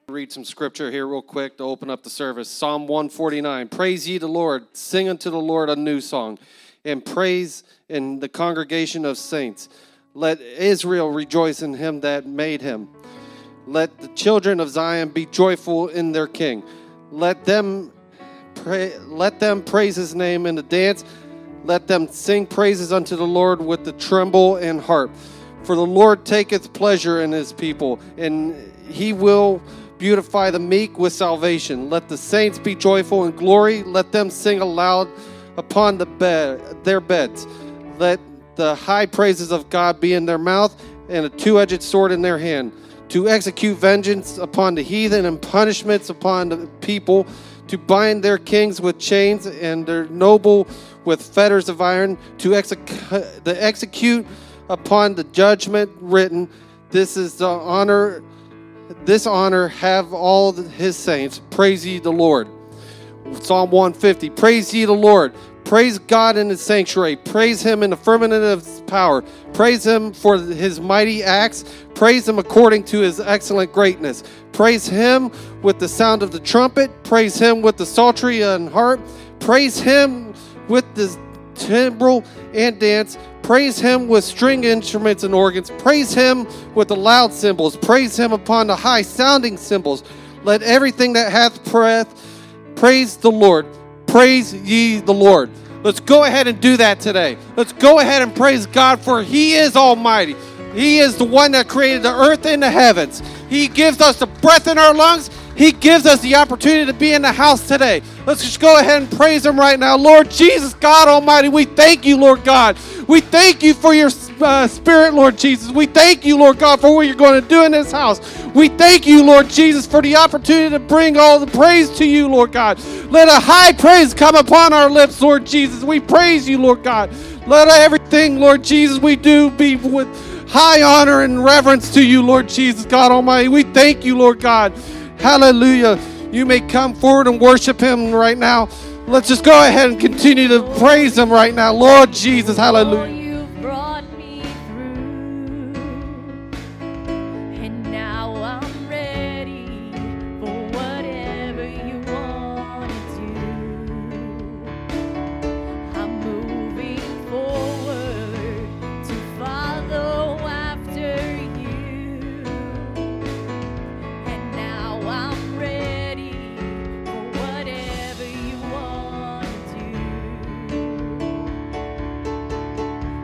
Read some scripture here real quick to open up the service. Psalm 149. Praise ye the Lord. Sing unto the Lord a new song, and praise in the congregation of saints. Let Israel rejoice in him that made him. Let the children of Zion be joyful in their king. Let them praise his name in the dance. Let them sing praises unto the Lord with the timbrel and harp. For the Lord taketh pleasure in his people, and he will beautify the meek with salvation. Let the saints be joyful in glory. Let them sing aloud upon their beds. Let the high praises of God be in their mouth, and a two-edged sword in their hand, to execute vengeance upon the heathen and punishments upon the people, to bind their kings with chains and their noble with fetters of iron, to execute upon the judgment written. This honor have all his saints. Praise ye the Lord. Psalm 150. Praise ye the Lord. Praise God in his sanctuary. Praise him in the firmament of his power. Praise him for his mighty acts. Praise him according to his excellent greatness. Praise him with the sound of the trumpet. Praise him with the psaltery and harp. Praise him with the timbrel and dance. Praise him with string instruments and organs. Praise him with the loud cymbals. Praise him upon the high sounding cymbals. Let everything that hath breath praise the Lord. Praise ye the Lord. Let's go ahead and do that today. Let's go ahead and praise God, for he is almighty. He is the one that created the earth and the heavens. He gives us the breath in our lungs. He gives us the opportunity to be in the house today. Let's just go ahead and praise him right now. Lord Jesus, God Almighty, we thank you, Lord God. We thank you for your spirit, Lord Jesus. We thank you, Lord God, for what you're going to do in this house. We thank you, Lord Jesus, for the opportunity to bring all the praise to you, Lord God. Let a high praise come upon our lips, Lord Jesus. We praise you, Lord God. Let everything, Lord Jesus, we do be with high honor and reverence to you, Lord Jesus, God Almighty. We thank you, Lord God. Hallelujah. You may come forward and worship him right now. Let's just go ahead and continue to praise him right now. Lord Jesus, hallelujah. You've brought me through, and now I'm ready for whatever you want to do. I'm moving forward to follow after you, and now I'm ready for whatever you want to do.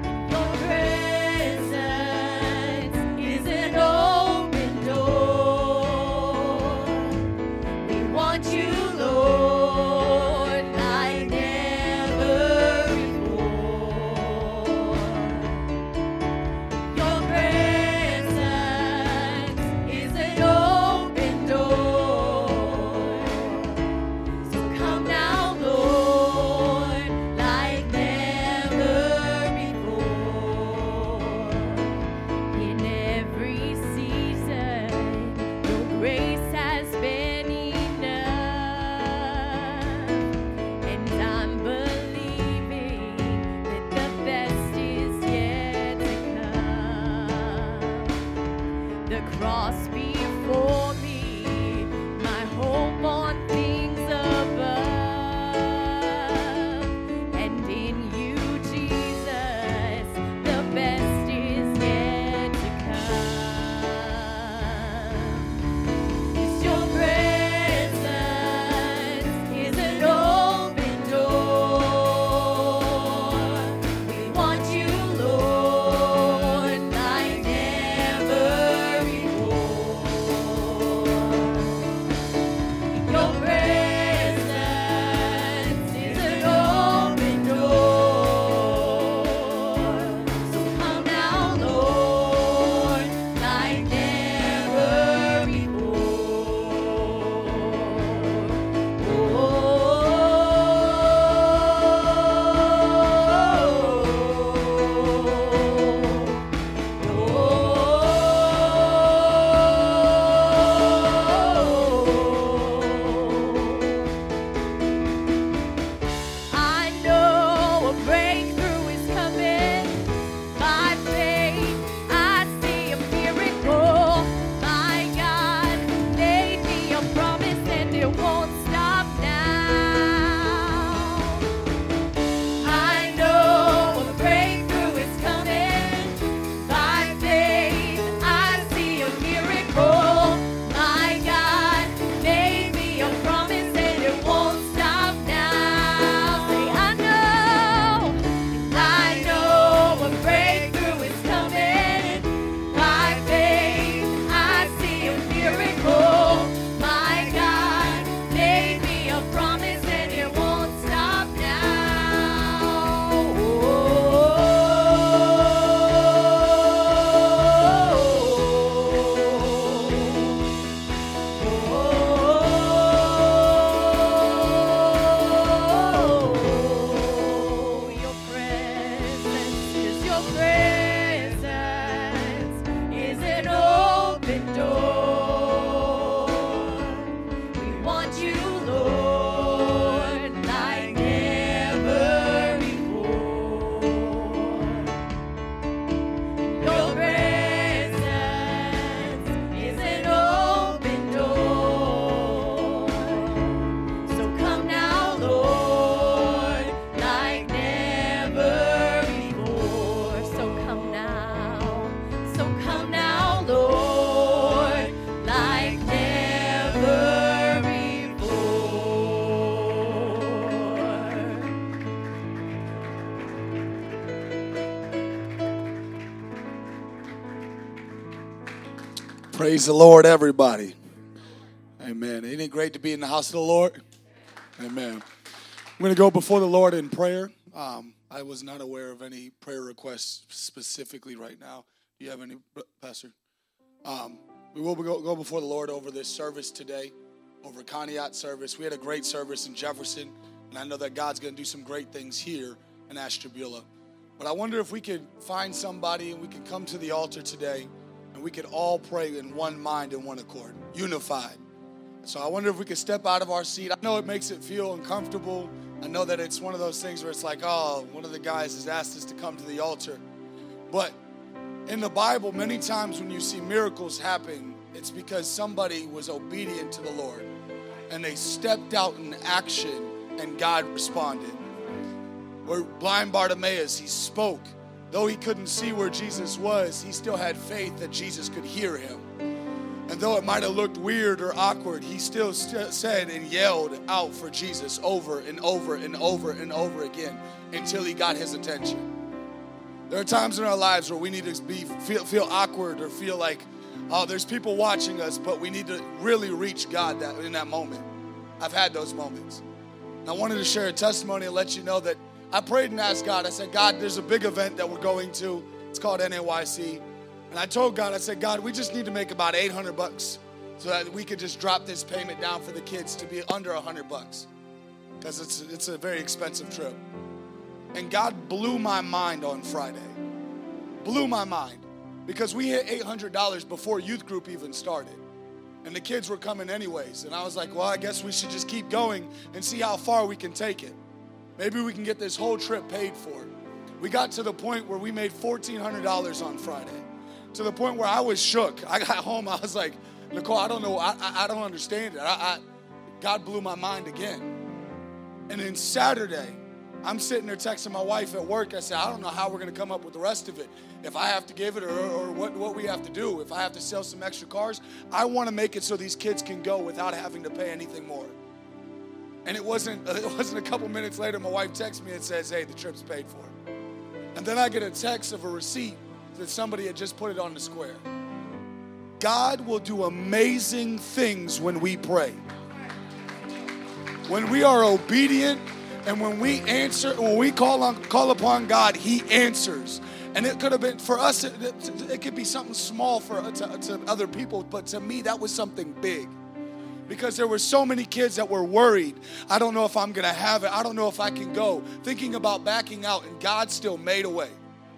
Praise the Lord, everybody. Amen. Isn't it great to be in the house of the Lord? Amen. I'm going to go before the Lord in prayer. I was not aware of any prayer requests specifically right now. Do you have any, Pastor? We will go before the Lord over this service today, over Conneaut service. We had a great service in Jefferson, and I know that God's going to do some great things here in Ashtabula. But I wonder if we could find somebody and we could come to the altar today and we could all pray in one mind and one accord, unified. So I wonder if we could step out of our seat. I know it makes it feel uncomfortable. I know that it's one of those things where it's like, oh, one of the guys has asked us to come to the altar. But in the Bible, many times when you see miracles happen, it's because somebody was obedient to the Lord and they stepped out in action and God responded. Where blind Bartimaeus, he spoke. Though he couldn't see where Jesus was, he still had faith that Jesus could hear him. And though it might have looked weird or awkward, he still said and yelled out for Jesus over and over and over and over again until he got his attention. There are times in our lives where we need to feel awkward or feel like, oh, there's people watching us, but we need to really reach God in that moment. I've had those moments. And I wanted to share a testimony and let you know that I prayed and asked God. I said, God, there's a big event that we're going to. It's called NAYC. And I told God, I said, God, we just need to make about $800 so that we could just drop this payment down for the kids to be under $100 because it's a very expensive trip. And God blew my mind on Friday. Blew my mind because we hit $800 before youth group even started. And the kids were coming anyways. And I was like, well, I guess we should just keep going and see how far we can take it. Maybe we can get this whole trip paid for. We got to the point where we made $1,400 on Friday. To the point where I was shook. I got home, I was like, Nicole, I don't know, I don't understand it. God blew my mind again. And then Saturday, I'm sitting there texting my wife at work. I said, I don't know how we're going to come up with the rest of it. If I have to give it or what we have to do. If I have to sell some extra cars, I want to make it so these kids can go without having to pay anything more. And it wasn't a couple minutes later, my wife texts me and says, hey, the trip's paid for. And then I get a text of a receipt that somebody had just put it on the square. God will do amazing things when we pray. When we are obedient and when we answer, when we call upon God, He answers. And it could have been, for us, it could be something small to other people, but to me, that was something big. Because there were so many kids that were worried. I don't know if I'm going to have it. I don't know if I can go. Thinking about backing out, and God still made a way.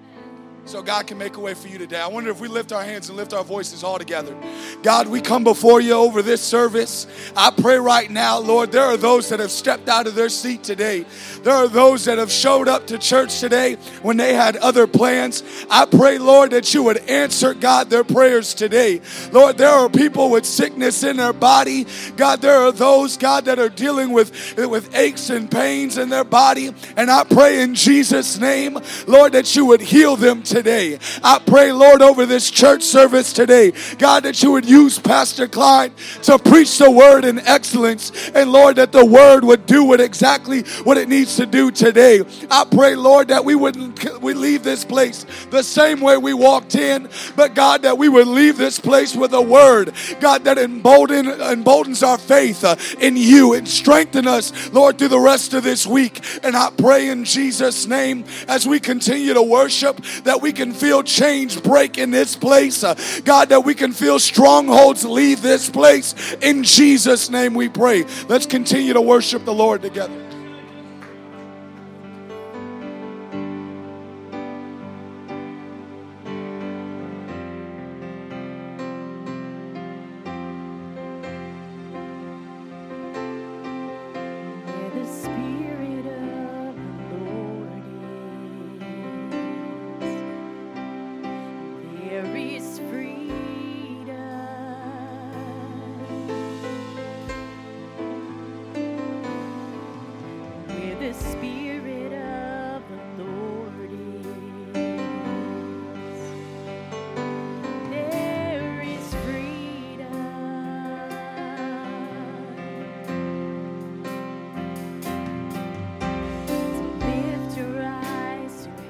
So God can make a way for you today. I wonder if we lift our hands and lift our voices all together. God, we come before you over this service. I pray right now, Lord, there are those that have stepped out of their seat today. There are those that have showed up to church today when they had other plans. I pray, Lord, that you would answer, God, their prayers today. Lord, there are people with sickness in their body. God, there are those, God, that are dealing with aches and pains in their body. And I pray in Jesus' name, Lord, that you would heal them today. I pray, Lord, over this church service today, God, that you would use Pastor Klein to preach the word in excellence, and Lord, that the word would do exactly what it needs to do today. I pray, Lord, that we leave this place the same way we walked in, but God, that we would leave this place with a word, God, that emboldens our faith in you and strengthen us, Lord, through the rest of this week. And I pray in Jesus' name, as we continue to worship, that we can feel change break in this place. God, that we can feel strongholds leave this place. In Jesus' name we pray. Let's continue to worship the Lord together.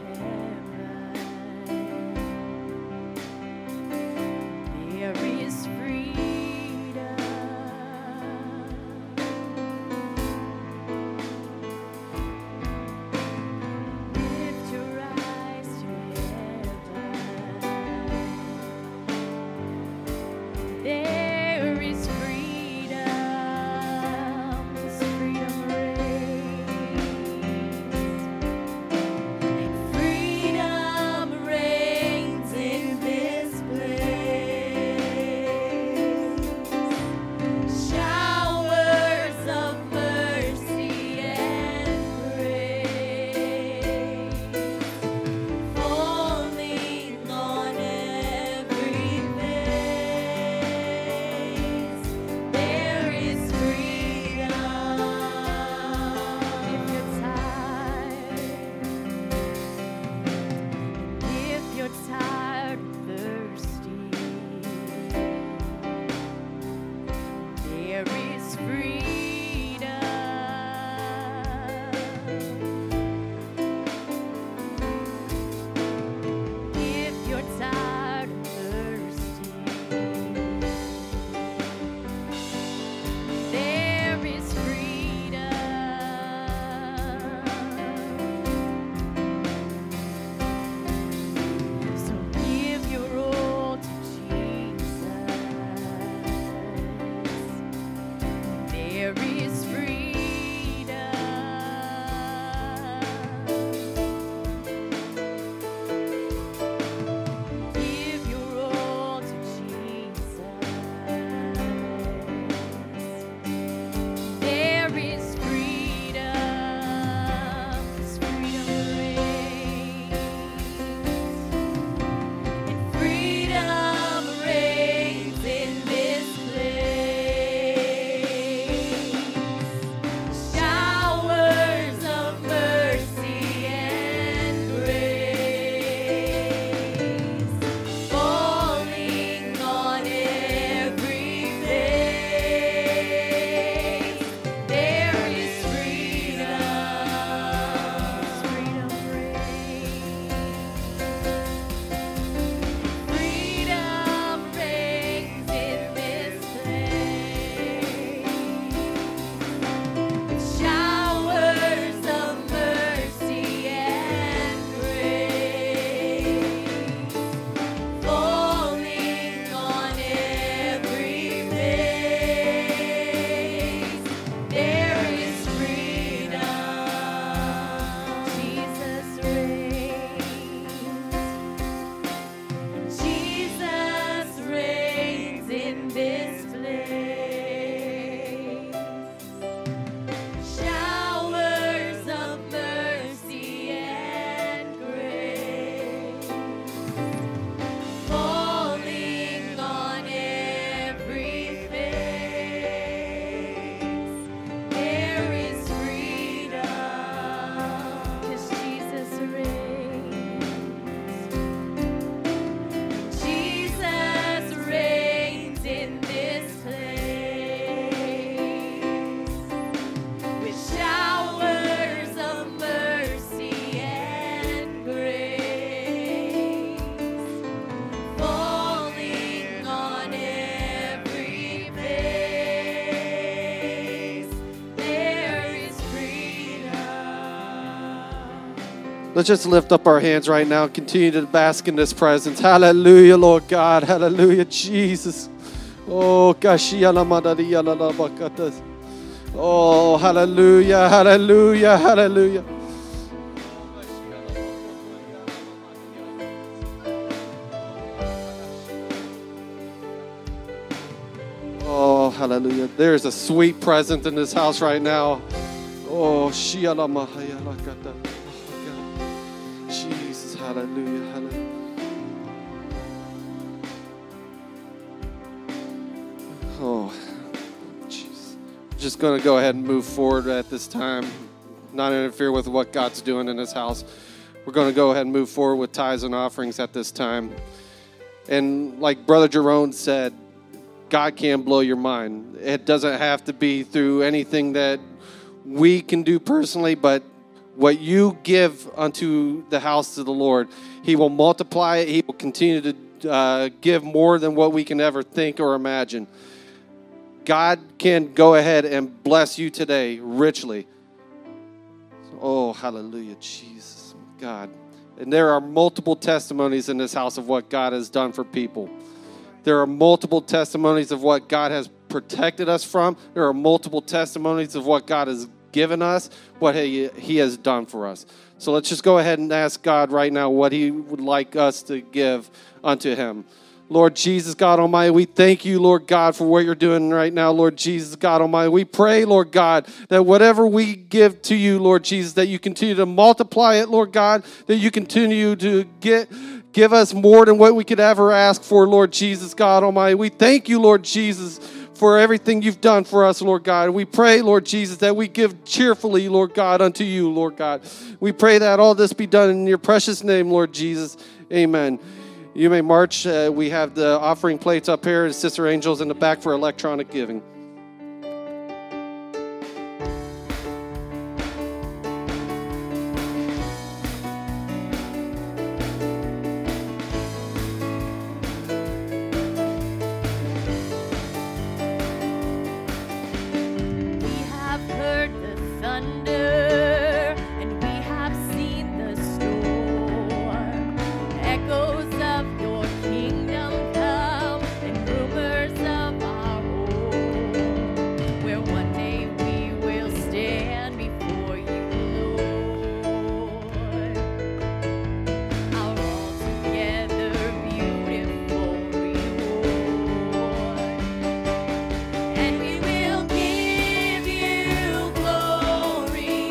There is Let's just lift up our hands right now and continue to bask in this presence. Hallelujah, Lord God. Hallelujah, Jesus. Oh, oh, hallelujah, hallelujah, hallelujah. Oh, hallelujah. There's a sweet presence in this house right now. Oh, Jesus, hallelujah, hallelujah. Oh, jeez. Just going to go ahead and move forward at this time, not interfere with what God's doing in this house. We're going to go ahead and move forward with tithes and offerings at this time. And like Brother Jerome said, God can blow your mind. It doesn't have to be through anything that we can do personally, but what you give unto the house of the Lord, He will multiply it. He will continue to give more than what we can ever think or imagine. God can go ahead and bless you today richly. Oh, hallelujah, Jesus, God. And there are multiple testimonies in this house of what God has done for people. There are multiple testimonies of what God has protected us from. There are multiple testimonies of what God has given us, what He has done for us. So let's just go ahead and ask God right now what He would like us to give unto Him. Lord Jesus, God Almighty, we thank you, Lord God, for what you're doing right now, Lord Jesus, God Almighty. We pray, Lord God, that whatever we give to you, Lord Jesus, that you continue to multiply it, Lord God, that you continue to give us more than what we could ever ask for, Lord Jesus, God Almighty. We thank you, Lord Jesus, for everything you've done for us, Lord God. We pray, Lord Jesus, that we give cheerfully, Lord God, unto you, Lord God. We pray that all this be done in your precious name, Lord Jesus. Amen. You may march. We have the offering plates up here and Sister Angel's in the back for electronic giving. We have heard the thunder, and we have seen the storm. Echoes of your kingdom come, and rumors of our home, where one day we will stand before you, Lord. Our altogether beautiful reward. And we will give you glory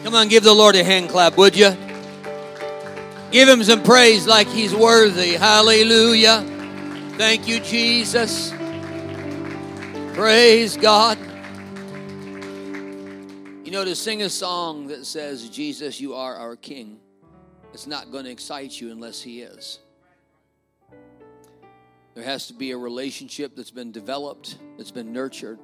Come on, give the Lord a hand clap, would you? Give him some praise like he's worthy. Hallelujah. Thank you, Jesus. Praise God. You know, to sing a song that says, Jesus, you are our King, it's not going to excite you unless he is. There has to be a relationship that's been developed, that's been nurtured.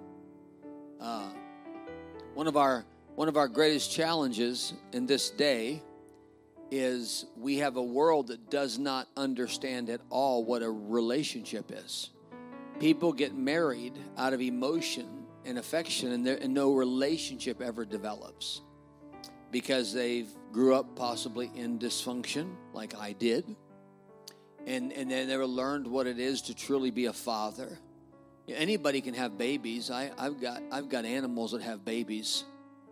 One of our greatest challenges in this day is we have a world that does not understand at all what a relationship is. People get married out of emotion and affection, and no relationship ever develops because they grew up possibly in dysfunction, like I did, and they never learned what it is to truly be a father. Anybody can have babies. I've got animals that have babies,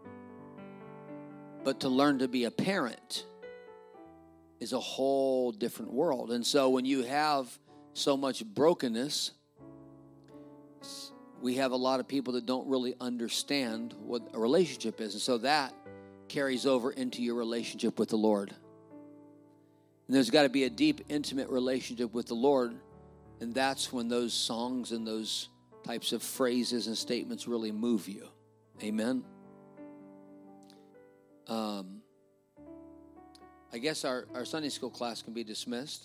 but to learn to be a parent is a whole different world. And so when you have so much brokenness, we have a lot of people that don't really understand what a relationship is. And so that carries over into your relationship with the Lord. And there's got to be a deep, intimate relationship with the Lord. And that's when those songs and those types of phrases and statements really move you. Amen. I guess our Sunday school class can be dismissed.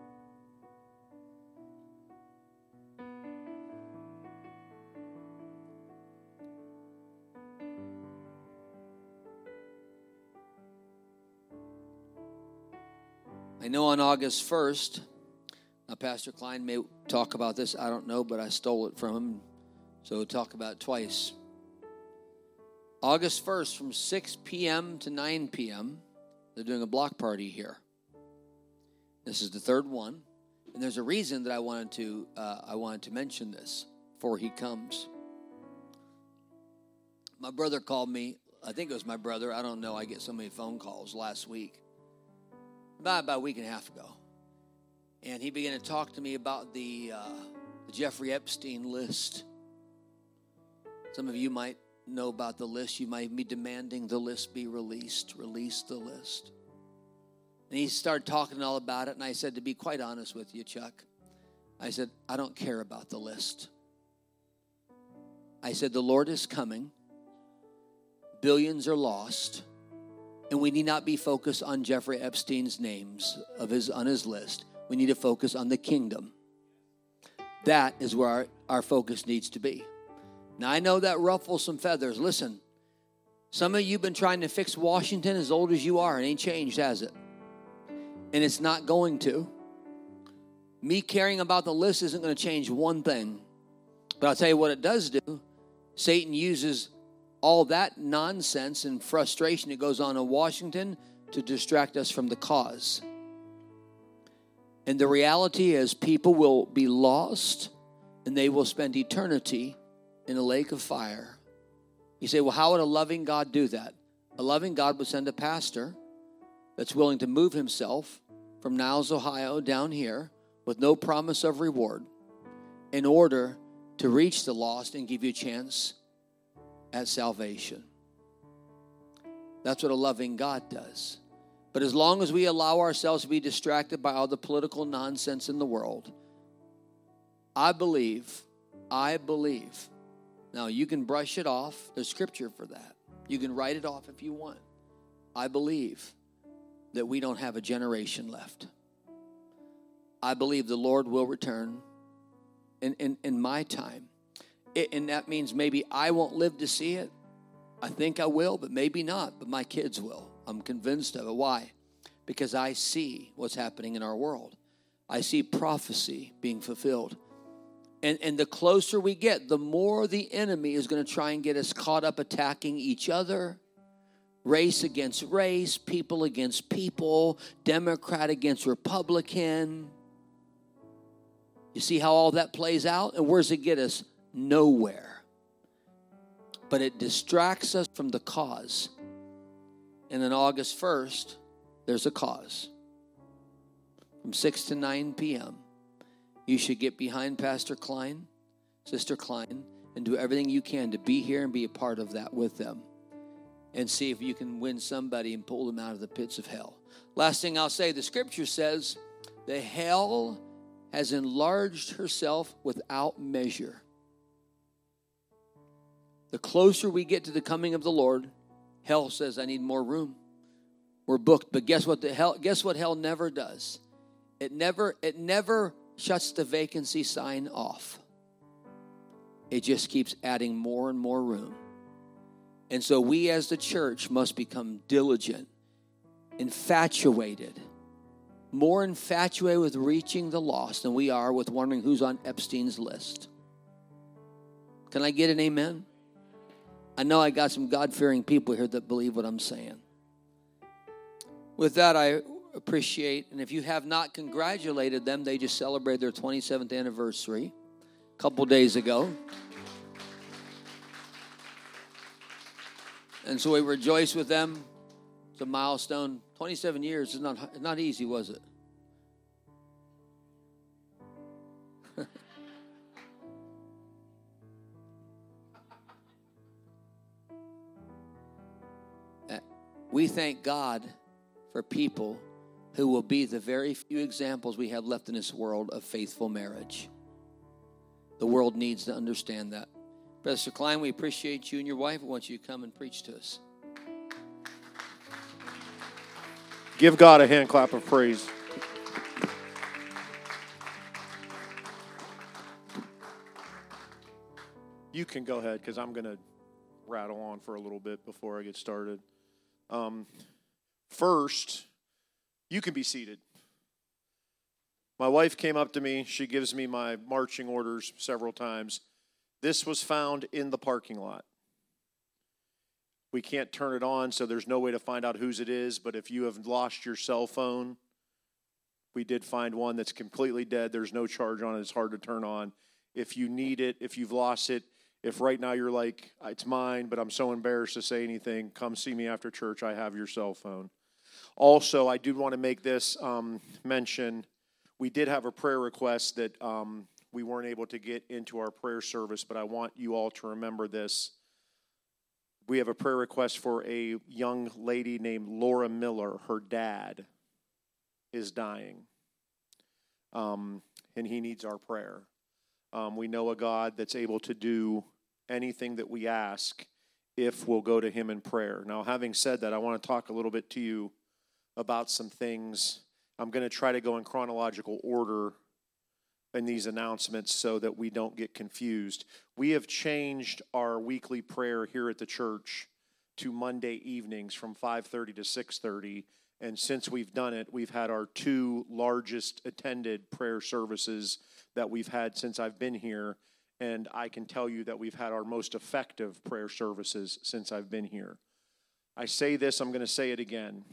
I know on August 1st, Pastor Klein may talk about this. I don't know, but I stole it from him, so we'll talk about it twice. August 1st from 6 p.m. to 9 p.m., they're doing a block party here. This is the third one, and there's a reason that I wanted to mention this before he comes. My brother called me. I think it was my brother. I don't know. I get so many phone calls last week. About a week and a half ago. And he began to talk to me about the Jeffrey Epstein list. Some of you might know about the list. You might be demanding the list be released. Release the list. And he started talking all about it. And I said, to be quite honest with you, Chuck, I said, I don't care about the list. I said, the Lord is coming. Billions are lost. And we need not be focused on Jeffrey Epstein's names on his list. We need to focus on the kingdom. That is where our focus needs to be. Now, I know that ruffles some feathers. Listen, some of you have been trying to fix Washington as old as you are. It ain't changed, has it? And it's not going to. Me caring about the list isn't going to change one thing. But I'll tell you what it does do. Satan uses all that nonsense and frustration that goes on in Washington to distract us from the cause. And the reality is people will be lost and they will spend eternity in a lake of fire. You say, well, how would a loving God do that? A loving God would send a pastor that's willing to move himself from Niles, Ohio down here with no promise of reward in order to reach the lost and give you a chance at salvation. That's what a loving God does. But as long as we allow ourselves to be distracted by all the political nonsense in the world, I believe, now you can brush it off. There's scripture for that. You can write it off if you want. I believe that we don't have a generation left. I believe the Lord will return in my time. And that means maybe I won't live to see it. I think I will, but maybe not. But my kids will. I'm convinced of it. Why? Because I see what's happening in our world. I see prophecy being fulfilled. And the closer we get, the more the enemy is going to try and get us caught up attacking each other. Race against race, people against people, Democrat against Republican. You see how all that plays out? And where does it get us? Nowhere. But it distracts us from the cause. And then August 1st, there's a cause. From 6 to 9 p.m., you should get behind Pastor Klein, Sister Klein, and do everything you can to be here and be a part of that with them. and see if you can win somebody and pull them out of the pits of hell. Last thing I'll say, the scripture says the hell has enlarged herself without measure. The closer we get to the coming of the Lord, hell says, I need more room. We're booked. But guess what hell never does? It never shuts the vacancy sign off. It just keeps adding more and more room. And so we as the church must become diligent, infatuated, more infatuated with reaching the lost than we are with wondering who's on Epstein's list. Can I get an amen? I know I got some God-fearing people here that believe what I'm saying. With that, I appreciate, and if you have not congratulated them, they just celebrated their 27th anniversary a couple days ago. And so we rejoice with them. It's a milestone. 27 years is not easy, was it? We thank God for people who will be the very few examples we have left in this world of faithful marriage. The world needs to understand that. Pastor Klein, we appreciate you and your wife. We want you to come and preach to us. Give God a hand clap of praise. You can go ahead because I'm going to rattle on for a little bit before I get started. First, you can be seated. My wife came up to me. She gives me my marching orders several times. This was found in the parking lot. We can't turn it on, so there's no way to find out whose it is. But if you have lost your cell phone, we did find one that's completely dead. There's no charge on it. It's hard to turn on. If you need it, if you've lost it, if right now you're like, it's mine, but I'm so embarrassed to say anything, come see me after church. I have your cell phone. Also, I do want to make this mention. We did have a prayer request that we weren't able to get into our prayer service, but I want you all to remember this. We have a prayer request for a young lady named Laura Miller. Her dad is dying, and he needs our prayer. We know a God that's able to do anything that we ask if we'll go to him in prayer. Now, having said that, I want to talk a little bit to you about some things. I'm going to try to go in chronological order in these announcements so that we don't get confused. We have changed our weekly prayer here at the church to Monday evenings from 5:30 to 6:30. And since we've done it, we've had our two largest attended prayer services that we've had since I've been here. And I can tell you that we've had our most effective prayer services since I've been here. I say this, I'm going to say it again.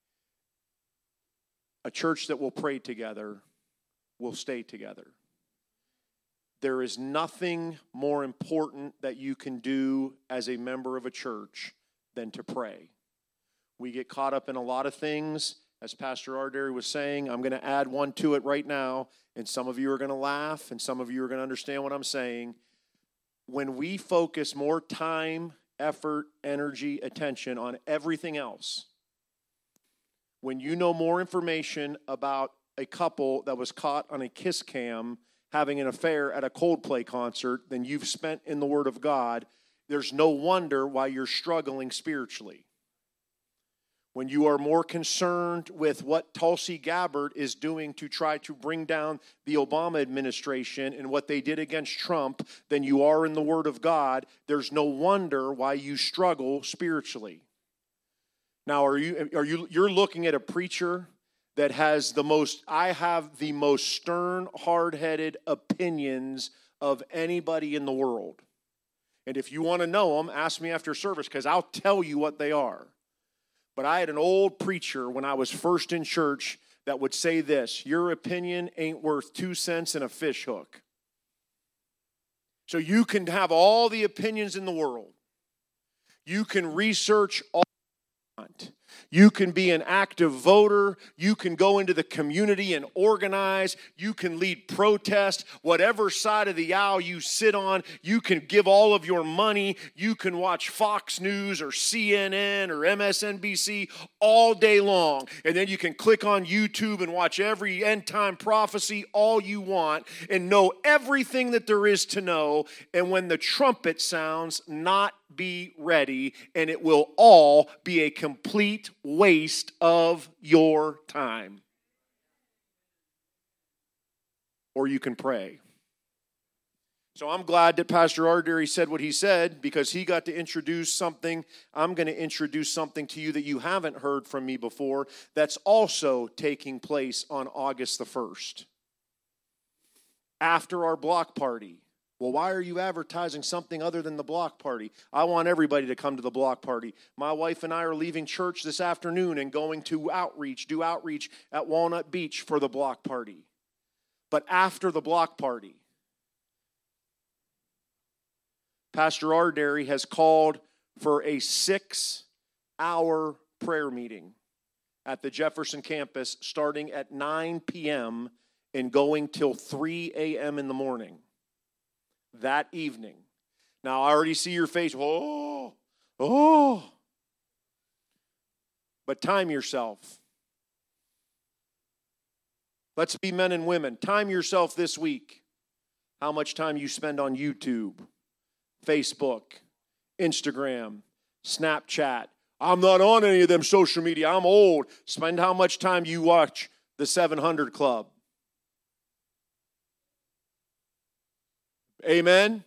A church that will pray together will stay together. There is nothing more important that you can do as a member of a church than to pray. We get caught up in a lot of things. As Pastor Ardary was saying, I'm going to add one to it right now, and some of you are going to laugh, and some of you are going to understand what I'm saying. When we focus more time, effort, energy, attention on everything else, when you know more information about a couple that was caught on a kiss cam having an affair at a Coldplay concert than you've spent in the Word of God, there's no wonder why you're struggling spiritually. When you are more concerned with what Tulsi Gabbard is doing to try to bring down the Obama administration and what they did against Trump than you are in the Word of God, there's no wonder why you struggle spiritually. Now, you're looking at a preacher that has I have the most stern, hard-headed opinions of anybody in the world. And if you want to know them, ask me after service because I'll tell you what they are. But I had an old preacher when I was first in church that would say this: your opinion ain't worth 2 cents in a fish hook. So you can have all the opinions in the world. You can research all the You can be an active voter. You can go into the community and organize. You can lead protest. Whatever side of the aisle you sit on, you can give all of your money. You can watch Fox News or CNN or MSNBC all day long. And then you can click on YouTube and watch every end time prophecy all you want and know everything that there is to know. And when the trumpet sounds, not be ready, and it will all be a complete waste of your time. Or you can pray. So I'm glad that Pastor Ardary said what he said, because he got to introduce something. I'm going to introduce something to you that you haven't heard from me before that's also taking place on August the 1st. After our block party. Well, why are you advertising something other than the block party? I want everybody to come to the block party. My wife and I are leaving church this afternoon and going to do outreach at Walnut Beach for the block party. But after the block party, Pastor Ardary has called for a 6-hour prayer meeting at the Jefferson campus starting at 9 p.m. and going till 3 a.m. in the morning. That evening. Now, I already see your face. Oh. But time yourself. Let's be men and women. Time yourself this week. How much time you spend on YouTube, Facebook, Instagram, Snapchat. I'm not on any of them social media. I'm old. Spend how much time you watch the 700 Club. Amen.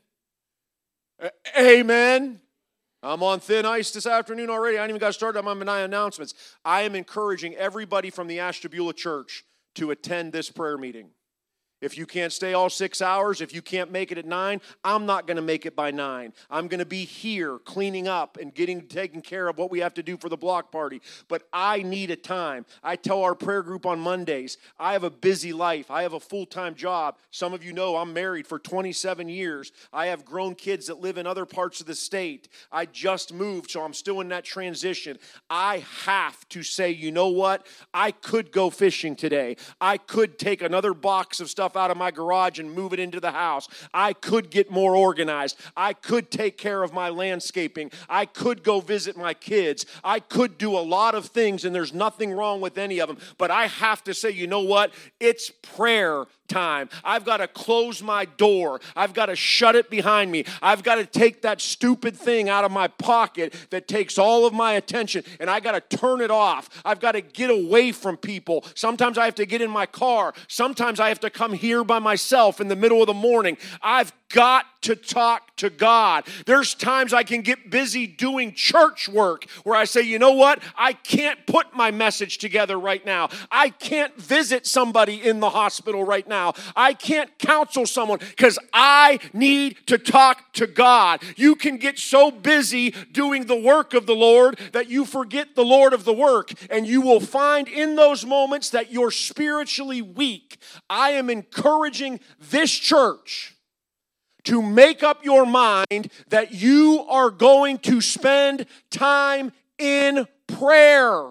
Amen. I'm on thin ice this afternoon already. I ain't even got started on my announcements. I am encouraging everybody from the Ashtabula Church to attend this prayer meeting. If you can't stay all 6 hours, if you can't make it at 9, I'm not going to make it by 9. I'm going to be here cleaning up and taking care of what we have to do for the block party. But I need a time. I tell our prayer group on Mondays, I have a busy life. I have a full-time job. Some of you know I'm married for 27 years. I have grown kids that live in other parts of the state. I just moved, so I'm still in that transition. I have to say, you know what? I could go fishing today. I could take another box of stuff out of my garage and move it into the house. I could get more organized. I could take care of my landscaping. I could go visit my kids. I could do a lot of things, and there's nothing wrong with any of them. But I have to say, you know what? It's prayer time. I've got to close my door. I've got to shut it behind me. I've got to take that stupid thing out of my pocket that takes all of my attention, and I got to turn it off. I've got to get away from people. Sometimes I have to get in my car. Sometimes I have to come here by myself in the middle of the morning. I've got to talk to God. There's times I can get busy doing church work where I say, you know what? I can't put my message together right now. I can't visit somebody in the hospital right now. I can't counsel someone because I need to talk to God. You can get so busy doing the work of the Lord that you forget the Lord of the work, and you will find in those moments that you're spiritually weak. I am encouraging this church to make up your mind that you are going to spend time in prayer.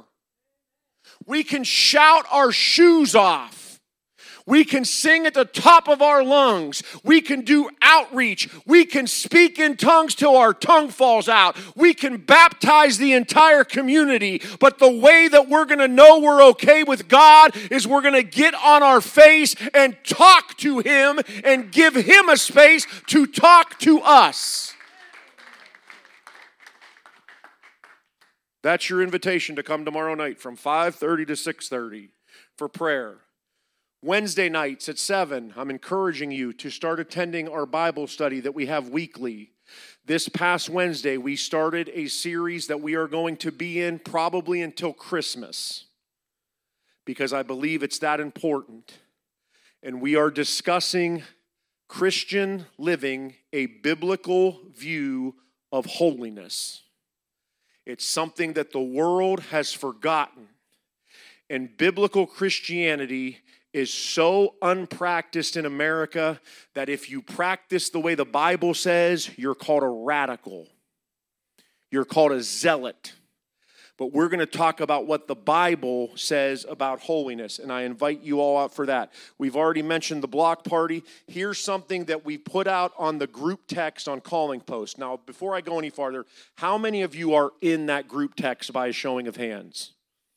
We can shout our shoes off. We can sing at the top of our lungs. We can do outreach. We can speak in tongues till our tongue falls out. We can baptize the entire community. But the way that we're going to know we're okay with God is we're going to get on our face and talk to Him and give Him a space to talk to us. That's your invitation to come tomorrow night from 5:30 to 6:30 for prayer. Wednesday nights at 7, I'm encouraging you to start attending our Bible study that we have weekly. This past Wednesday, we started a series that we are going to be in probably until Christmas, because I believe it's that important. And we are discussing Christian living, a biblical view of holiness. It's something that the world has forgotten. And biblical Christianity is so unpracticed in America that if you practice the way the Bible says, you're called a radical. You're called a zealot. But we're going to talk about what the Bible says about holiness, and I invite you all out for that. We've already mentioned the block party. Here's something that we put out on the group text on Calling Post. Now, before I go any farther, how many of you are in that group text by a showing of hands?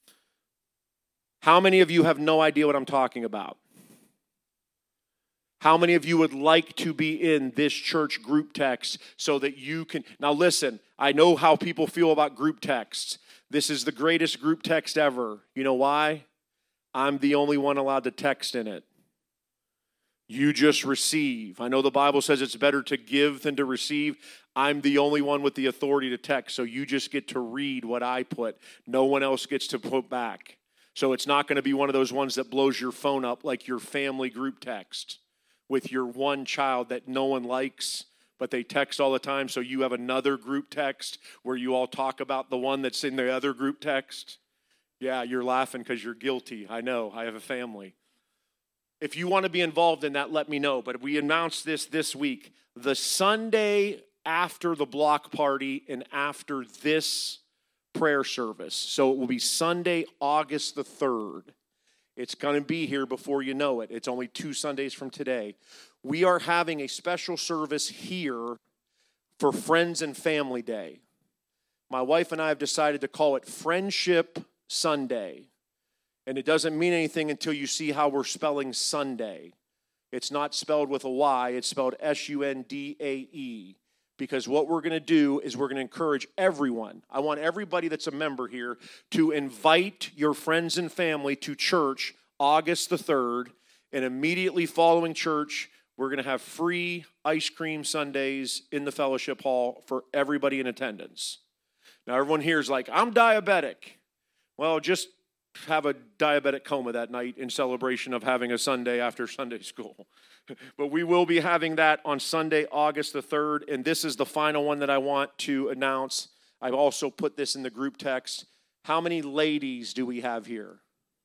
How many of you have no idea what I'm talking about? How many of you would like to be in this church group text so that you can... Now listen, I know how people feel about group texts. This is the greatest group text ever. You know why? I'm the only one allowed to text in it. You just receive. I know the Bible says it's better to give than to receive. I'm the only one with the authority to text, so you just get to read what I put. No one else gets to put back. So it's not going to be one of those ones that blows your phone up like your family group text with your one child that no one likes, but they text all the time, so you have another group text where you all talk about the one that's in the other group text. Yeah, you're laughing because you're guilty. I know, I have a family. If you want to be involved in that, let me know. But we announced this week, the Sunday after the block party and after this prayer service. So it will be Sunday, August the 3rd. It's going to be here before you know it. It's only 2 Sundays from today. We are having a special service here for Friends and Family Day. My wife and I have decided to call it Friendship Sunday. And it doesn't mean anything until you see how we're spelling Sunday. It's not spelled with a Y, it's spelled S-U-N-D-A-E. Because what we're going to do is we're going to encourage everyone. I want everybody that's a member here to invite your friends and family to church August the 3rd. And immediately following church, we're going to have free ice cream sundaes in the fellowship hall for everybody in attendance. Now, everyone here is like, I'm diabetic. Well, just have a diabetic coma that night in celebration of having a Sunday after Sunday school. But we will be having that on Sunday, August the 3rd, and this is the final one that I want to announce. I've also put this in the group text. How many ladies do we have here?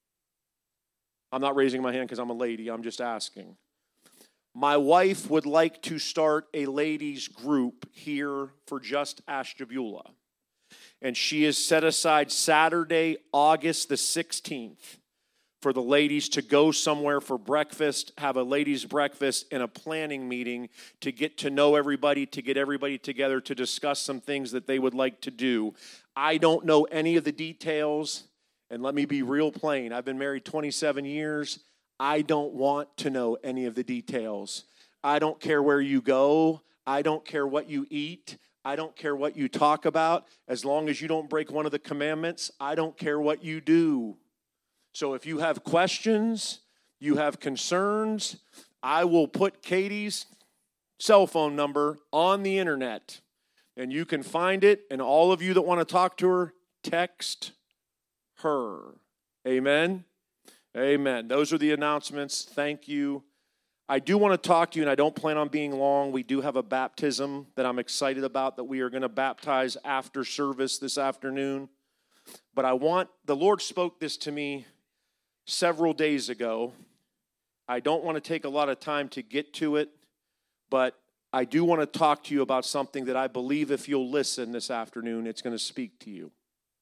I'm not raising my hand because I'm a lady. I'm just asking. My wife would like to start a ladies group here for just Ashtabula. And she has set aside Saturday, August the 16th. For the ladies to go somewhere for breakfast, have a ladies' breakfast and a planning meeting to get to know everybody, to get everybody together to discuss some things that they would like to do. I don't know any of the details, and let me be real plain. I've been married 27 years. I don't want to know any of the details. I don't care where you go. I don't care what you eat. I don't care what you talk about. As long as you don't break one of the commandments, I don't care what you do. So if you have questions, you have concerns, I will put Katie's cell phone number on the internet. And you can find it, and all of you that want to talk to her, text her. Amen? Amen. Those are the announcements. Thank you. I do want to talk to you, and I don't plan on being long. We do have a baptism that I'm excited about that we are going to baptize after service this afternoon. But the Lord spoke this to me several days ago. I don't want to take a lot of time to get to it, but I do want to talk to you about something that I believe if you'll listen this afternoon, it's going to speak to you.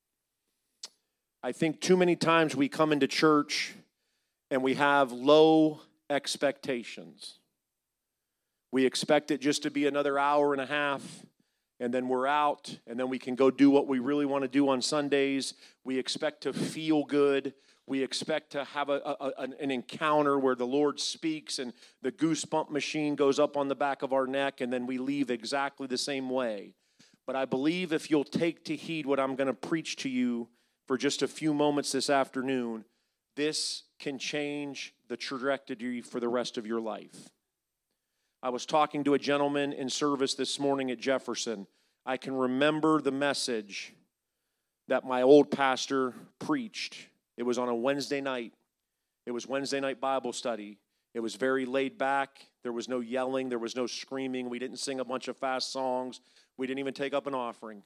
I think too many times we come into church and we have low expectations. We expect it just to be another hour and a half, and then we're out, and then we can go do what we really want to do on Sundays. We expect to feel good. We expect to have an encounter where the Lord speaks and the goosebump machine goes up on the back of our neck, and then we leave exactly the same way. But I believe if you'll take to heed what I'm going to preach to you for just a few moments this afternoon, this can change the trajectory for the rest of your life. I was talking to a gentleman in service this morning at Jefferson. I can remember the message that my old pastor preached. It was on a Wednesday night. It was Wednesday night Bible study. It was very laid back. There was no yelling. There was no screaming. We didn't sing a bunch of fast songs. We didn't even take up an offering.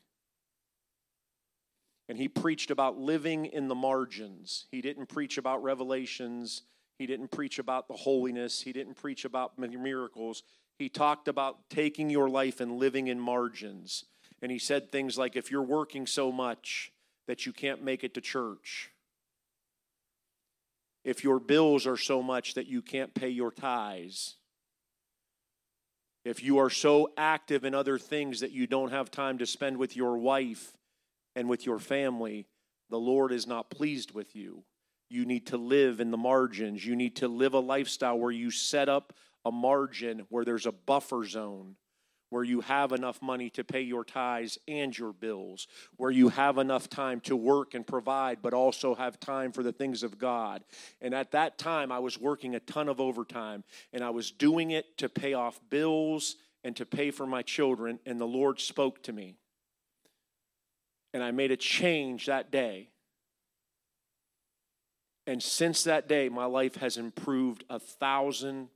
And he preached about living in the margins. He didn't preach about revelations. He didn't preach about the holiness. He didn't preach about miracles. He talked about taking your life and living in margins. And he said things like, if you're working so much, that you can't make it to church, if your bills are so much that you can't pay your tithes, if you are so active in other things that you don't have time to spend with your wife and with your family, the Lord is not pleased with you. You need to live in the margins. You need to live a lifestyle where you set up a margin, where there's a buffer zone, where you have enough money to pay your tithes and your bills, where you have enough time to work and provide, but also have time for the things of God. And at that time, I was working a ton of overtime, and I was doing it to pay off bills and to pay for my children, and the Lord spoke to me. And I made a change that day. And since that day, my life has improved 1,000%.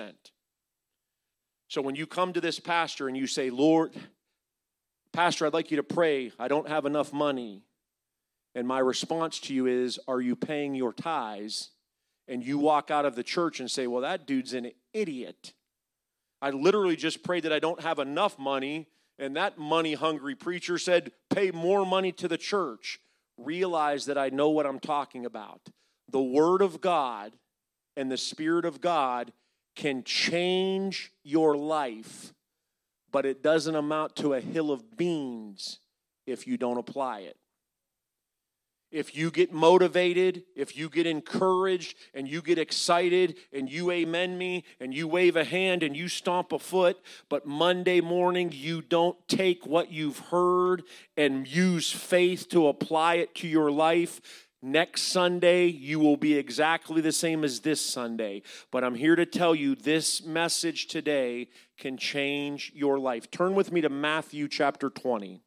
So when you come to this pastor and you say, Lord, Pastor, I'd like you to pray. I don't have enough money. And my response to you is, are you paying your tithes? And you walk out of the church and say, well, that dude's an idiot. I literally just prayed that I don't have enough money, and that money-hungry preacher said, pay more money to the church. Realize that I know what I'm talking about. The Word of God and the Spirit of God can change your life, but it doesn't amount to a hill of beans if you don't apply it. If you get motivated, if you get encouraged, and you get excited, and you amen me, and you wave a hand, and you stomp a foot, but Monday morning you don't take what you've heard and use faith to apply it to your life, next Sunday, you will be exactly the same as this Sunday. But I'm here to tell you, this message today can change your life. Turn with me to Matthew chapter 20.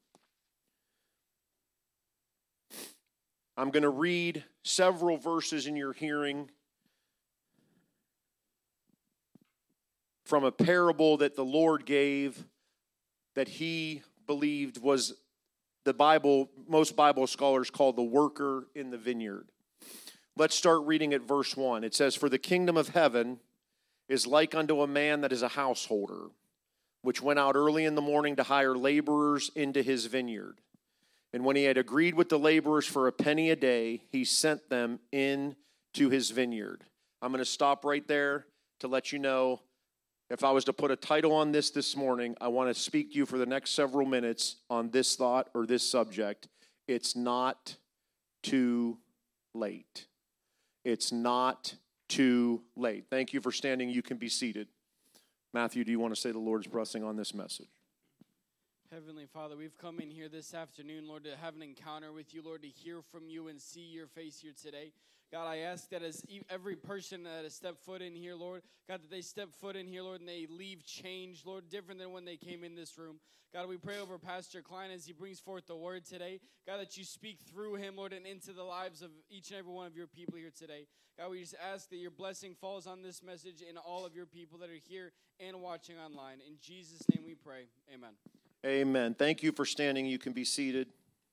I'm going to read several verses in your hearing from a parable that the Lord gave that he believed was the Bible, most Bible scholars call the worker in the vineyard. Let's start reading at verse 1. It says, for the kingdom of heaven is like unto a man that is a householder, which went out early in the morning to hire laborers into his vineyard. And when he had agreed with the laborers for a penny a day, he sent them into his vineyard. I'm going to stop right there to let you know, if I was to put a title on this morning, I want to speak to you for the next several minutes on this thought or this subject. It's not too late. It's not too late. Thank you for standing. You can be seated. Matthew, do you want to say the Lord's blessing on this message? Heavenly Father, we've come in here this afternoon, Lord, to have an encounter with you, Lord, to hear from you and see your face here today. God, I ask that as every person that has stepped foot in here, Lord, God, that they step foot in here, Lord, and they leave changed, Lord, different than when they came in this room. God, we pray over Pastor Klein as he brings forth the word today. God, that you speak through him, Lord, and into the lives of each and every one of your people here today. God, we just ask that your blessing falls on this message and all of your people that are here and watching online. In Jesus' name we pray. Amen. Amen. Thank you for standing. You can be seated.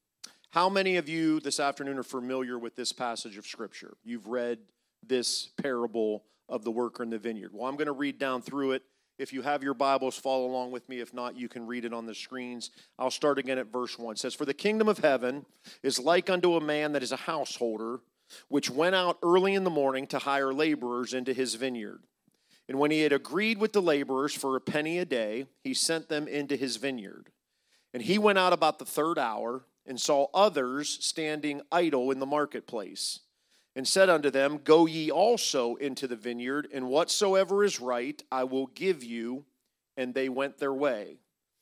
How many of you this afternoon are familiar with this passage of Scripture? You've read this parable of the worker in the vineyard. Well, I'm going to read down through it. If you have your Bibles, follow along with me. If not, you can read it on the screens. I'll start again at verse 1. It says, for the kingdom of heaven is like unto a man that is a householder, which went out early in the morning to hire laborers into his vineyard. And when he had agreed with the laborers for a penny a day, he sent them into his vineyard. And he went out about the third hour and saw others standing idle in the marketplace, and said unto them, go ye also into the vineyard, and whatsoever is right I will give you. And they went their way.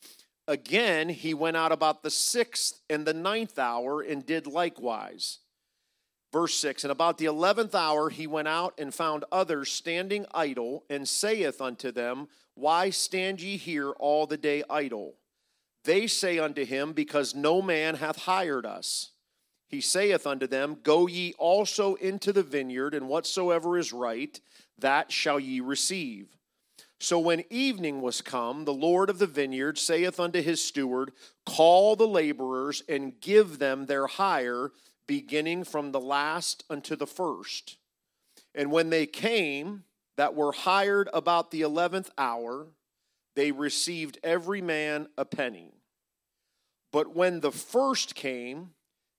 Again he went out about the 6th and the 9th hour, and did likewise. Verse 6, and about the 11th hour he went out and found others standing idle, and saith unto them, why stand ye here all the day idle? They say unto him, because no man hath hired us. He saith unto them, go ye also into the vineyard, and whatsoever is right, that shall ye receive. So when evening was come, the Lord of the vineyard saith unto his steward, call the laborers, and give them their hire, beginning from the last unto the first. And when they came, that were hired about the 11th hour, they received every man a penny. But when the first came,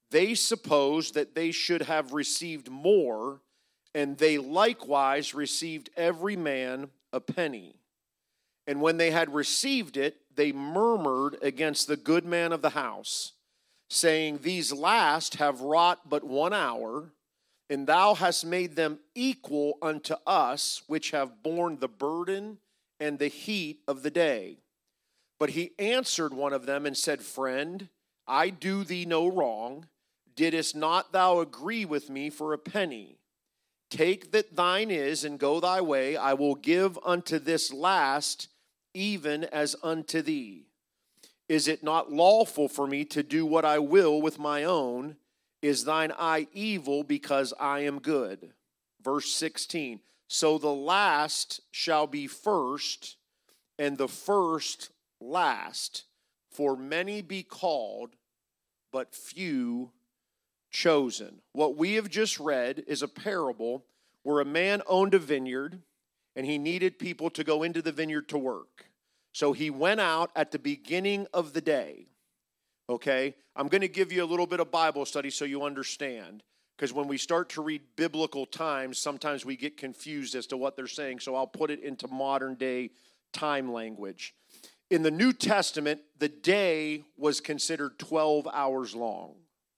they supposed that they should have received more, and they likewise received every man a penny. And when they had received it, they murmured against the good man of the house, saying, These last have wrought but 1 hour, and thou hast made them equal unto us, which have borne the burden and the heat of the day. But he answered one of them and said, Friend, I do thee no wrong. Didst not thou agree with me for a penny? Take that thine is, and go thy way. I will give unto this last, even as unto thee. Is it not lawful for me to do what I will with my own? Is thine eye evil because I am good? Verse 16. So the last shall be first, and the first last. For many be called, but few chosen. What we have just read is a parable where a man owned a vineyard, and he needed people to go into the vineyard to work. So he went out at the beginning of the day. Okay? I'm going to give you a little bit of Bible study so you understand. Because when we start to read biblical times, sometimes we get confused as to what they're saying. So I'll put it into modern day time language. In the New Testament, the day was considered 12 hours long.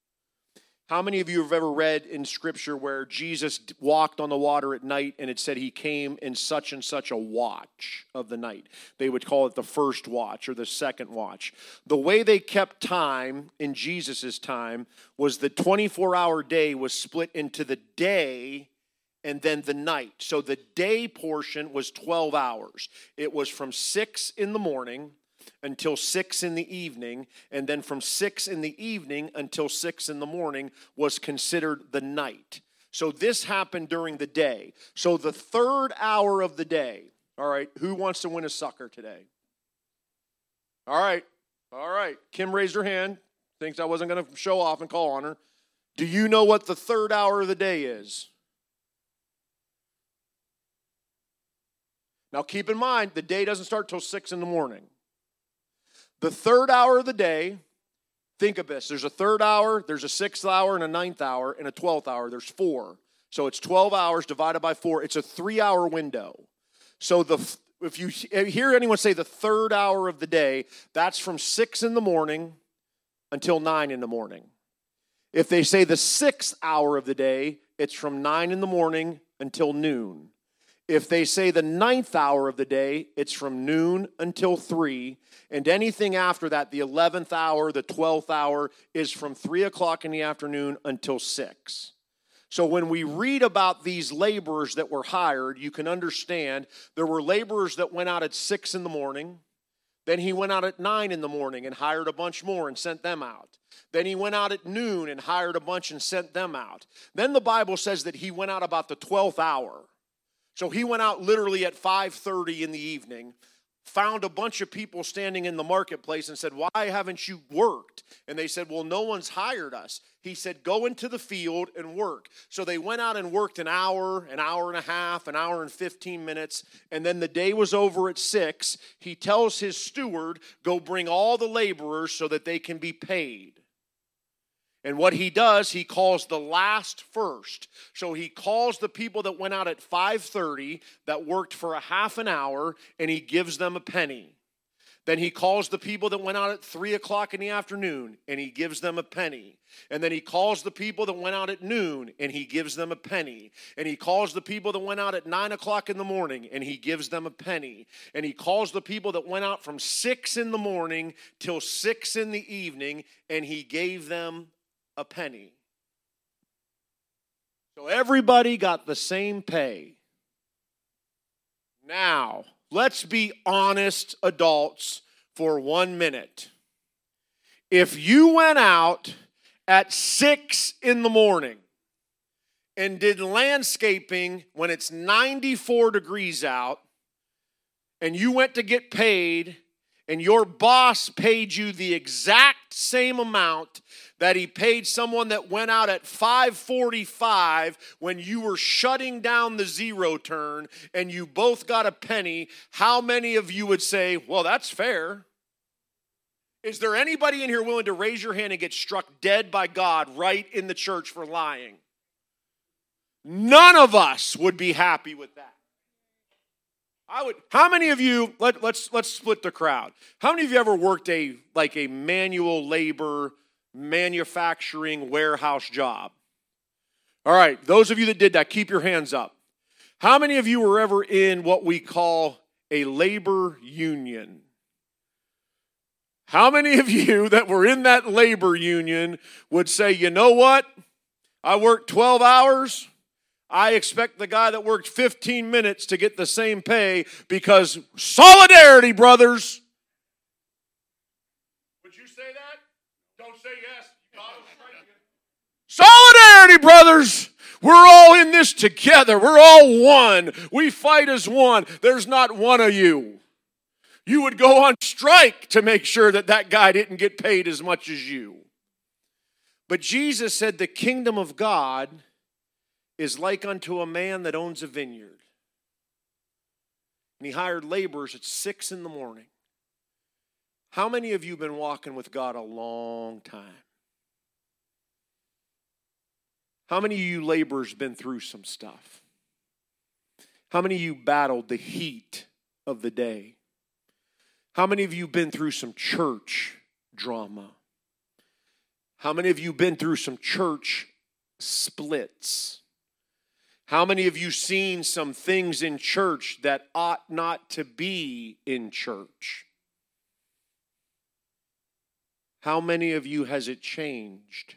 How many of you have ever read in Scripture where Jesus walked on the water at night and it said he came in such and such a watch of the night? They would call it the first watch or the second watch. The way they kept time in Jesus' time was the 24-hour day was split into the day and then the night. So the day portion was 12 hours. It was from 6 in the morning until 6 in the evening, and then from 6 in the evening until 6 in the morning was considered the night. So this happened during the day. So the third hour of the day, all right, who wants to win a sucker today? All right. Kim raised her hand, thinks I wasn't going to show off and call on her. Do you know what the third hour of the day is? Now keep in mind, the day doesn't start till 6 in the morning. The third hour of the day, think of this. There's a third hour, there's a 6th hour, and a 9th hour, and a 12th hour. There's 4. So it's 12 hours divided by 4. It's a 3-hour window. So if you hear anyone say the third hour of the day, that's from 6 in the morning until 9 in the morning. If they say the 6th hour of the day, it's from 9 in the morning until noon. If they say the 9th hour of the day, it's from noon until 3. And anything after that, the 11th hour, the 12th hour, is from 3 o'clock in the afternoon until 6. So when we read about these laborers that were hired, you can understand there were laborers that went out at 6 in the morning. Then he went out at 9 in the morning and hired a bunch more and sent them out. Then he went out at noon and hired a bunch and sent them out. Then the Bible says that he went out about the 12th hour. So he went out literally at 5:30 in the evening, found a bunch of people standing in the marketplace and said, why haven't you worked? And they said, well, no one's hired us. He said, go into the field and work. So they went out and worked an hour and a half, an hour and 15 minutes. And then the day was over at 6. He tells his steward, go bring all the laborers so that they can be paid. And what he does, he calls the last first. So he calls the people that went out at 5:30 that worked for a half an hour, and he gives them a penny. Then he calls the people that went out at 3 o'clock in the afternoon, and he gives them a penny. And then he calls the people that went out at noon, and he gives them a penny. And he calls the people that went out at 9 o'clock in the morning, and he gives them a penny. And he calls the people that went out from 6 in the morning till 6 in the evening, and he gave them a penny. So everybody got the same pay. Now, let's be honest adults for 1 minute. If you went out at 6 in the morning and did landscaping when it's 94 degrees out, and you went to get paid, and your boss paid you the exact same amount that he paid someone that went out at 5:45 when you were shutting down the zero turn and you both got a penny, how many of you would say, well, that's fair? Is there anybody in here willing to raise your hand and get struck dead by God right in the church for lying? None of us would be happy with that. How many of you, let's split the crowd. How many of you ever worked a manual labor, manufacturing warehouse job? All right, those of you that did that, keep your hands up. How many of you were ever in what we call a labor union? How many of you that were in that labor union would say, you know what? I worked 12 hours. I expect the guy that worked 15 minutes to get the same pay because solidarity, brothers. Would you say that? Don't say yes. Solidarity, brothers. We're all in this together. We're all one. We fight as one. There's not one of you. You would go on strike to make sure that that guy didn't get paid as much as you. But Jesus said the kingdom of God is like unto a man that owns a vineyard. And he hired laborers at 6 a.m. How many of you have been walking with God a long time? How many of you laborers been through some stuff? How many of you battled the heat of the day? How many of you been through some church drama? How many of you been through some church splits? How many of you seen some things in church that ought not to be in church? How many of you has it changed?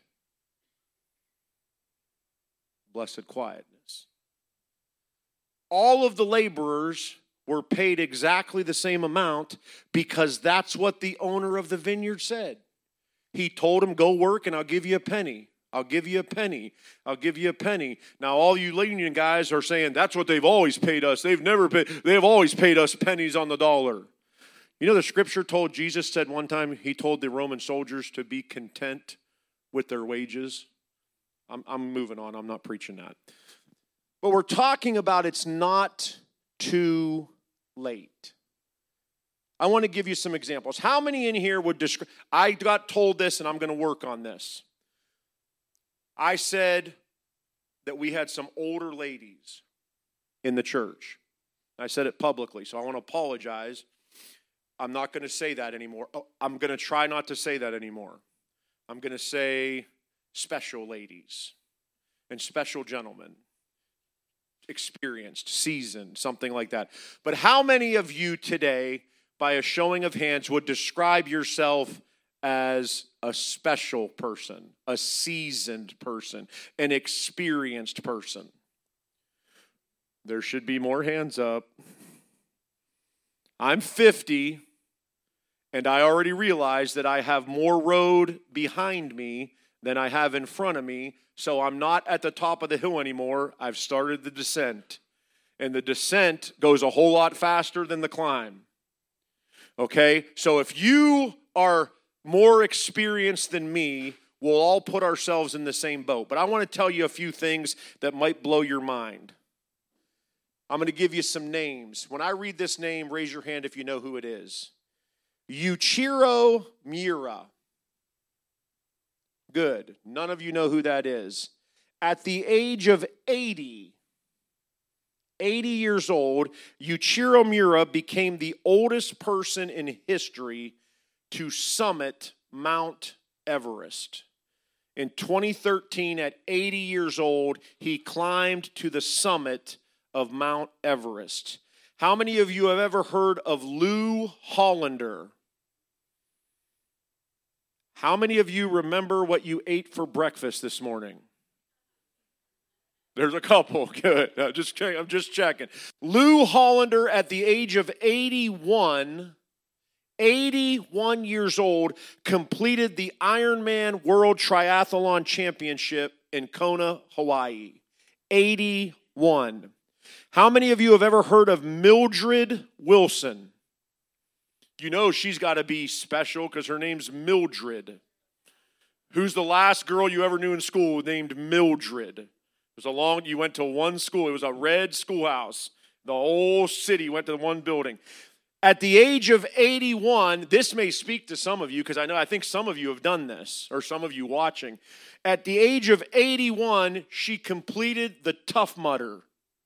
Blessed quietness. All of the laborers were paid exactly the same amount because that's what the owner of the vineyard said. He told him, go work and I'll give you a penny. I'll give you a penny. I'll give you a penny. Now, all you union guys are saying that's what they've always paid us. They've always paid us pennies on the dollar. You know, the scripture told, Jesus said one time, he told the Roman soldiers to be content with their wages. I'm moving on. I'm not preaching that. But we're talking about it's not too late. I want to give you some examples. How many in here would describe? I got told this and I'm going to work on this. I said that we had some older ladies in the church. I said it publicly, so I want to apologize. I'm not going to say that anymore. I'm going to try not to say that anymore. I'm going to say special ladies and special gentlemen. Experienced, seasoned, something like that. But how many of you today, by a showing of hands, would describe yourself as a special person, a seasoned person, an experienced person? There should be more hands up. I'm 50, and I already realize that I have more road behind me than I have in front of me, so I'm not at the top of the hill anymore. I've started the descent, and the descent goes a whole lot faster than the climb. Okay, so if you are more experienced than me, we'll all put ourselves in the same boat. But I want to tell you a few things that might blow your mind. I'm going to give you some names. When I read this name, raise your hand if you know who it is. Yuichiro Miura. Good. None of you know who that is. At the age of 80 years old, Yuichiro Miura became the oldest person in history to summit Mount Everest. In 2013, at 80 years old, he climbed to the summit of Mount Everest. How many of you have ever heard of Lou Hollander? How many of you remember what you ate for breakfast this morning? There's a couple. Good. I'm just checking. Lou Hollander, at the age of 81 years old, completed the Ironman World Triathlon Championship in Kona, Hawaii. 81. How many of you have ever heard of Mildred Wilson? You know she's got to be special because her name's Mildred. Who's the last girl you ever knew in school named Mildred? You went to one school. It was a red schoolhouse. The whole city went to one building. At the age of 81, this may speak to some of you because I think some of you have done this, or some of you watching. At the age of 81, she completed the Tough Mudder.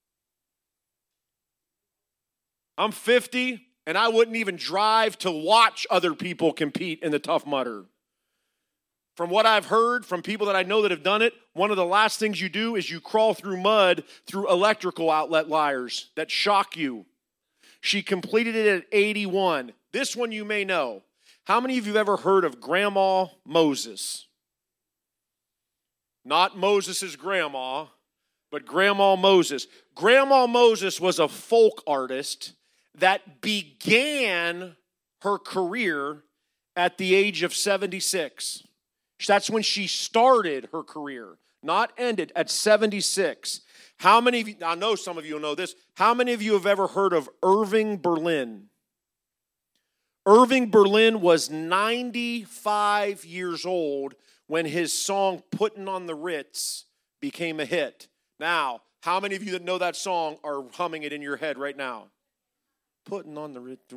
I'm 50, and I wouldn't even drive to watch other people compete in the Tough Mudder. From what I've heard from people that I know that have done it, one of the last things you do is you crawl through mud through electrical outlet wires that shock you. She completed it at 81. This one you may know. How many of you have ever heard of Grandma Moses? Not Moses' grandma, but Grandma Moses. Grandma Moses was a folk artist that began her career at the age of 76. That's when she started her career, not ended, at 76. How many of you, I know some of you will know this, how many of you have ever heard of Irving Berlin? Irving Berlin was 95 years old when his song, Puttin' on the Ritz, became a hit. Now, how many of you that know that song are humming it in your head right now? Puttin' on the Ritz.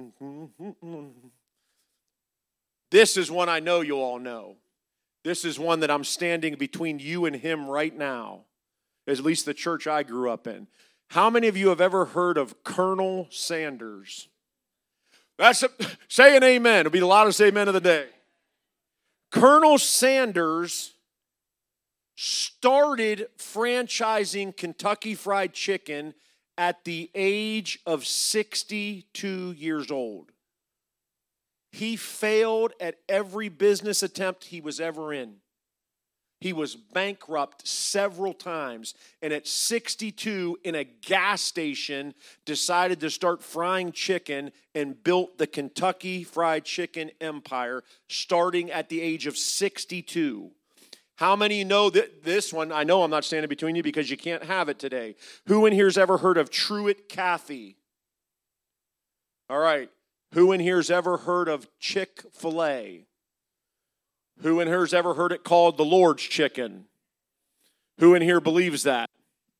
This is one I know you all know. This is one that I'm standing between you and him right now, at least the church I grew up in. How many of you have ever heard of Colonel Sanders? Say an amen. It'll be the loudest amen of the day. Colonel Sanders started franchising Kentucky Fried Chicken at the age of 62 years old. He failed at every business attempt he was ever in. He was bankrupt several times, and at 62 in a gas station decided to start frying chicken and built the Kentucky Fried Chicken empire starting at the age of 62. How many know that this one? I know I'm not standing between you because you can't have it today. Who in here's ever heard of Truett Cathy? All right. Who in here's ever heard of Chick-fil-A? Who in here's ever heard it called the Lord's Chicken? Who in here believes that?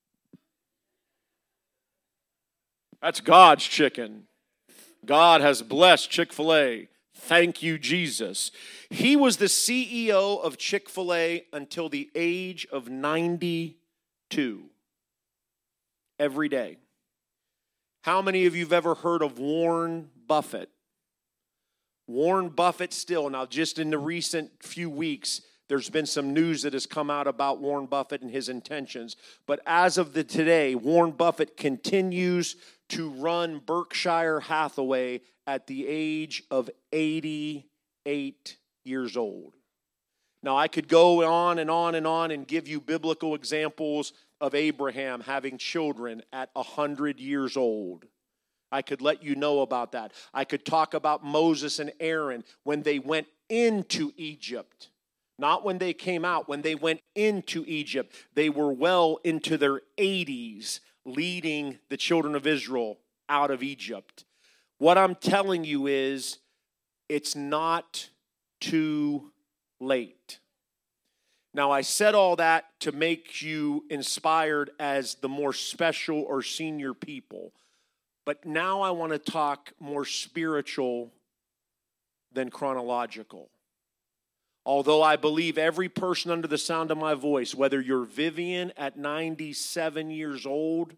That's God's chicken. God has blessed Chick-fil-A. Thank you, Jesus. He was the CEO of Chick-fil-A until the age of 92. Every day. How many of you have ever heard of Warren Buffett? Warren Buffett still, now just in the recent few weeks, there's been some news that has come out about Warren Buffett and his intentions. But as of today, Warren Buffett continues to run Berkshire Hathaway at the age of 88 years old. Now, I could go on and on and on and give you biblical examples of Abraham having children at 100 years old. I could let you know about that. I could talk about Moses and Aaron when they went into Egypt. Not when they came out, when they went into Egypt. They were well into their 80s leading the children of Israel out of Egypt. What I'm telling you is it's not too late. Now, I said all that to make you inspired as the more special or senior people. But now I want to talk more spiritual than chronological. Although I believe every person under the sound of my voice, whether you're Vivian at 97 years old,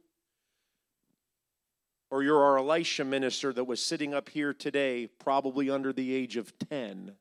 or you're our Elisha minister that was sitting up here today, probably under the age of 10,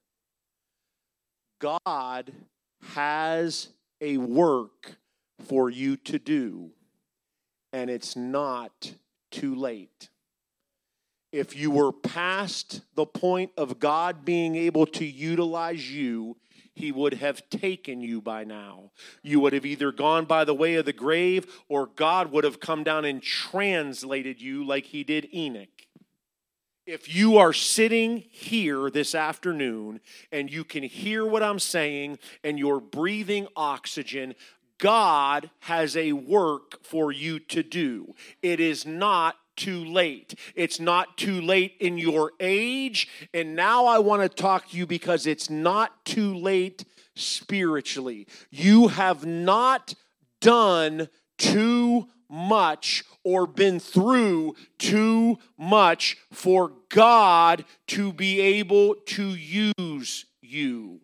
God has a work for you to do, and it's not too late. If you were past the point of God being able to utilize you, He would have taken you by now. You would have either gone by the way of the grave, or God would have come down and translated you like He did Enoch. If you are sitting here this afternoon and you can hear what I'm saying and you're breathing oxygen, God has a work for you to do. It is not too late. It's not too late in your age. And now I want to talk to you because it's not too late spiritually. You have not done too much or been through too much for God to be able to use you.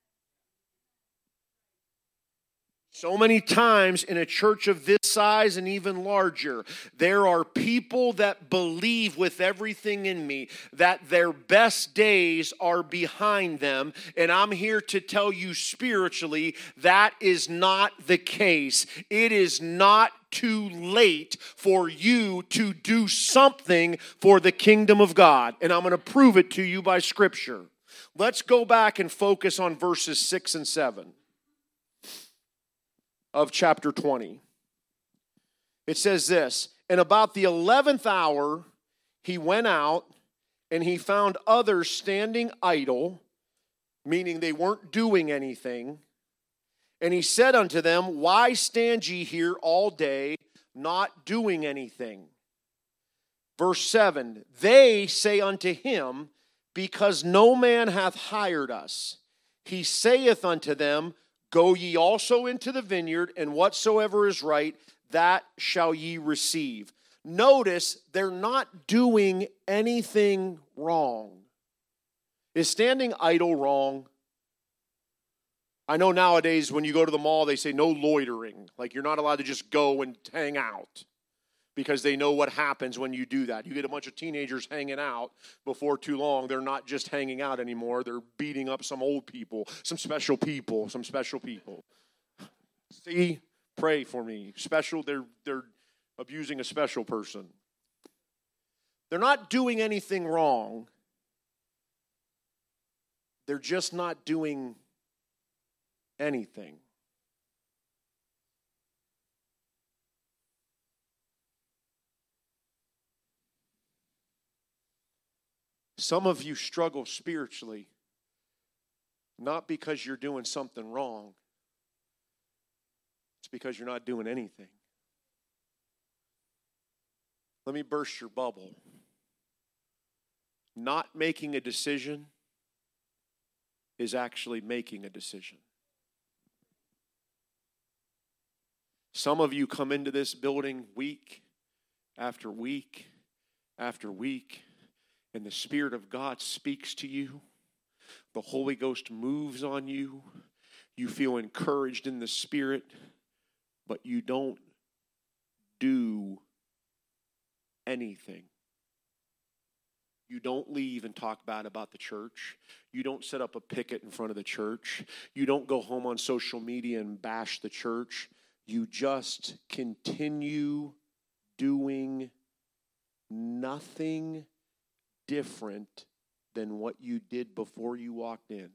So many times in a church of this size and even larger, there are people that believe with everything in me that their best days are behind them. And I'm here to tell you spiritually, that is not the case. It is not too late for you to do something for the kingdom of God. And I'm going to prove it to you by Scripture. Let's go back and focus on verses 6 and 7. Of chapter 20. It says this, and about the 11th hour, he went out and he found others standing idle, meaning they weren't doing anything. And he said unto them, why stand ye here all day, not doing anything? Verse 7, they say unto him, because no man hath hired us. He saith unto them, go ye also into the vineyard, and whatsoever is right, that shall ye receive. Notice they're not doing anything wrong. Is standing idle wrong? I know nowadays when you go to the mall, they say no loitering. Like you're not allowed to just go and hang out because they know what happens when you do that. You get a bunch of teenagers hanging out. Before too long, they're not just hanging out anymore. They're beating up some old people, some special people. See, pray for me. Special, they're abusing a special person. They're not doing anything wrong. They're just not doing anything. Some of you struggle spiritually, not because you're doing something wrong. It's because you're not doing anything. Let me burst your bubble. Not making a decision is actually making a decision. Some of you come into this building week after week after week, and the Spirit of God speaks to you. The Holy Ghost moves on you. You feel encouraged in the Spirit, but you don't do anything. You don't leave and talk bad about the church. You don't set up a picket in front of the church. You don't go home on social media and bash the church. You just continue doing nothing different than what you did before you walked in.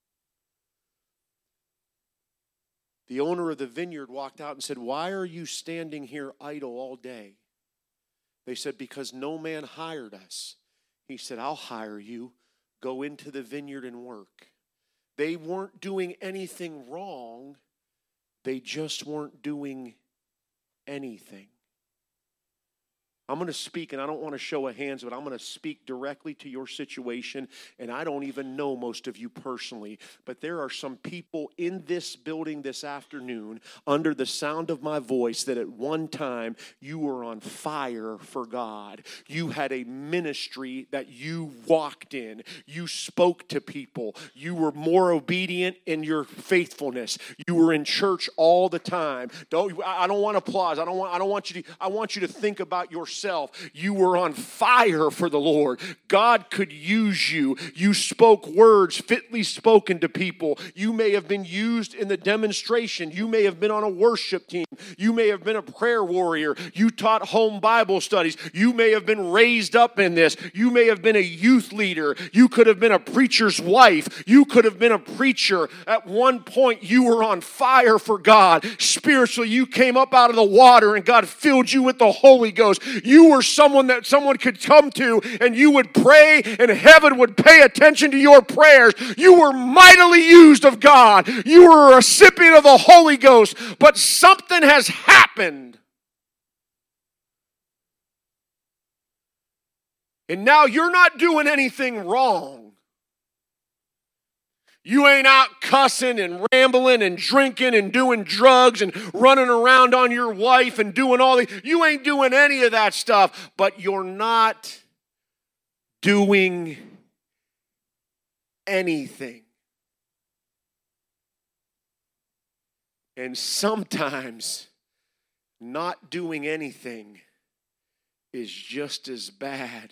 The owner of the vineyard walked out and said, why are you standing here idle all day? They said, because no man hired us. He said, I'll hire you. Go into the vineyard and work. They weren't doing anything wrong. They just weren't doing anything. I'm going to speak, and I don't want to show of hands, but I'm going to speak directly to your situation, and I don't even know most of you personally, but there are some people in this building this afternoon under the sound of my voice that at one time you were on fire for God. You had a ministry that you walked in. You spoke to people. You were more obedient in your faithfulness. You were in church all the time. I don't want applause. I want you to think about yourself. You were on fire for the Lord. God could use you. You spoke words fitly spoken to people. You may have been used in the demonstration. You may have been on a worship team. You may have been a prayer warrior. You taught home Bible studies. You may have been raised up in this. You may have been a youth leader. You could have been a preacher's wife. You could have been a preacher. At one point, you were on fire for God. Spiritually, you came up out of the water and God filled you with the Holy Ghost. You were someone that someone could come to and you would pray and heaven would pay attention to your prayers. You were mightily used of God. You were a recipient of the Holy Ghost, but something has happened. And now you're not doing anything wrong. You ain't out cussing and rambling and drinking and doing drugs and running around on your wife and doing all the. You ain't doing any of that stuff, but you're not doing anything. And sometimes not doing anything is just as bad.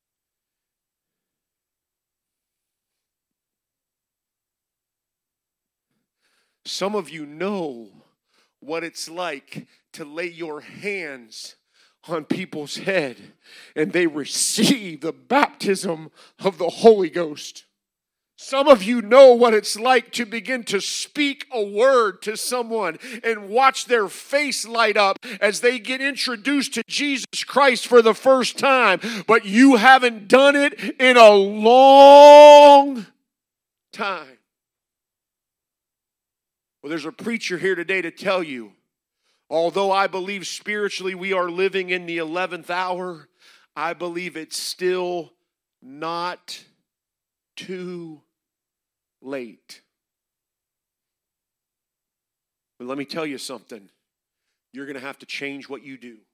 Some of you know what it's like to lay your hands on people's head and they receive the baptism of the Holy Ghost. Some of you know what it's like to begin to speak a word to someone and watch their face light up as they get introduced to Jesus Christ for the first time, but you haven't done it in a long time. Well, there's a preacher here today to tell you, although I believe spiritually we are living in the 11th hour, I believe it's still not too late. But let me tell you something. You're going to have to change what you do.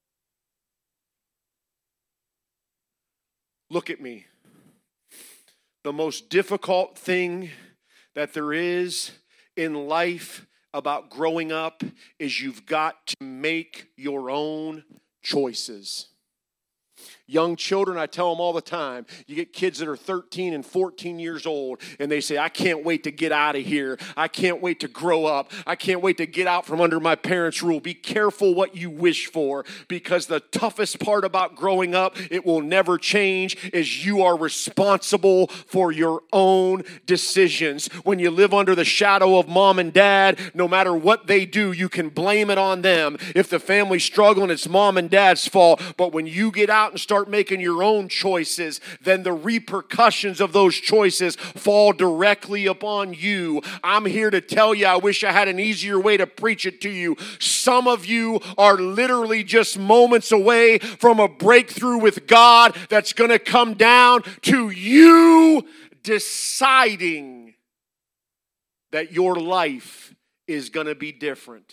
Look at me. The most difficult thing that there is in life about growing up is you've got to make your own choices. Young children, I tell them all the time, you get kids that are 13 and 14 years old, and they say, I can't wait to get out of here. I can't wait to grow up. I can't wait to get out from under my parents' rule. Be careful what you wish for, because the toughest part about growing up, it will never change, is you are responsible for your own decisions. When you live under the shadow of mom and dad, no matter what they do, you can blame it on them. If the family's struggling, it's mom and dad's fault. But when you get out and start making your own choices, then the repercussions of those choices fall directly upon you. I'm here to tell you, I wish I had an easier way to preach it to you. Some of you are literally just moments away from a breakthrough with God that's going to come down to you deciding that your life is going to be different.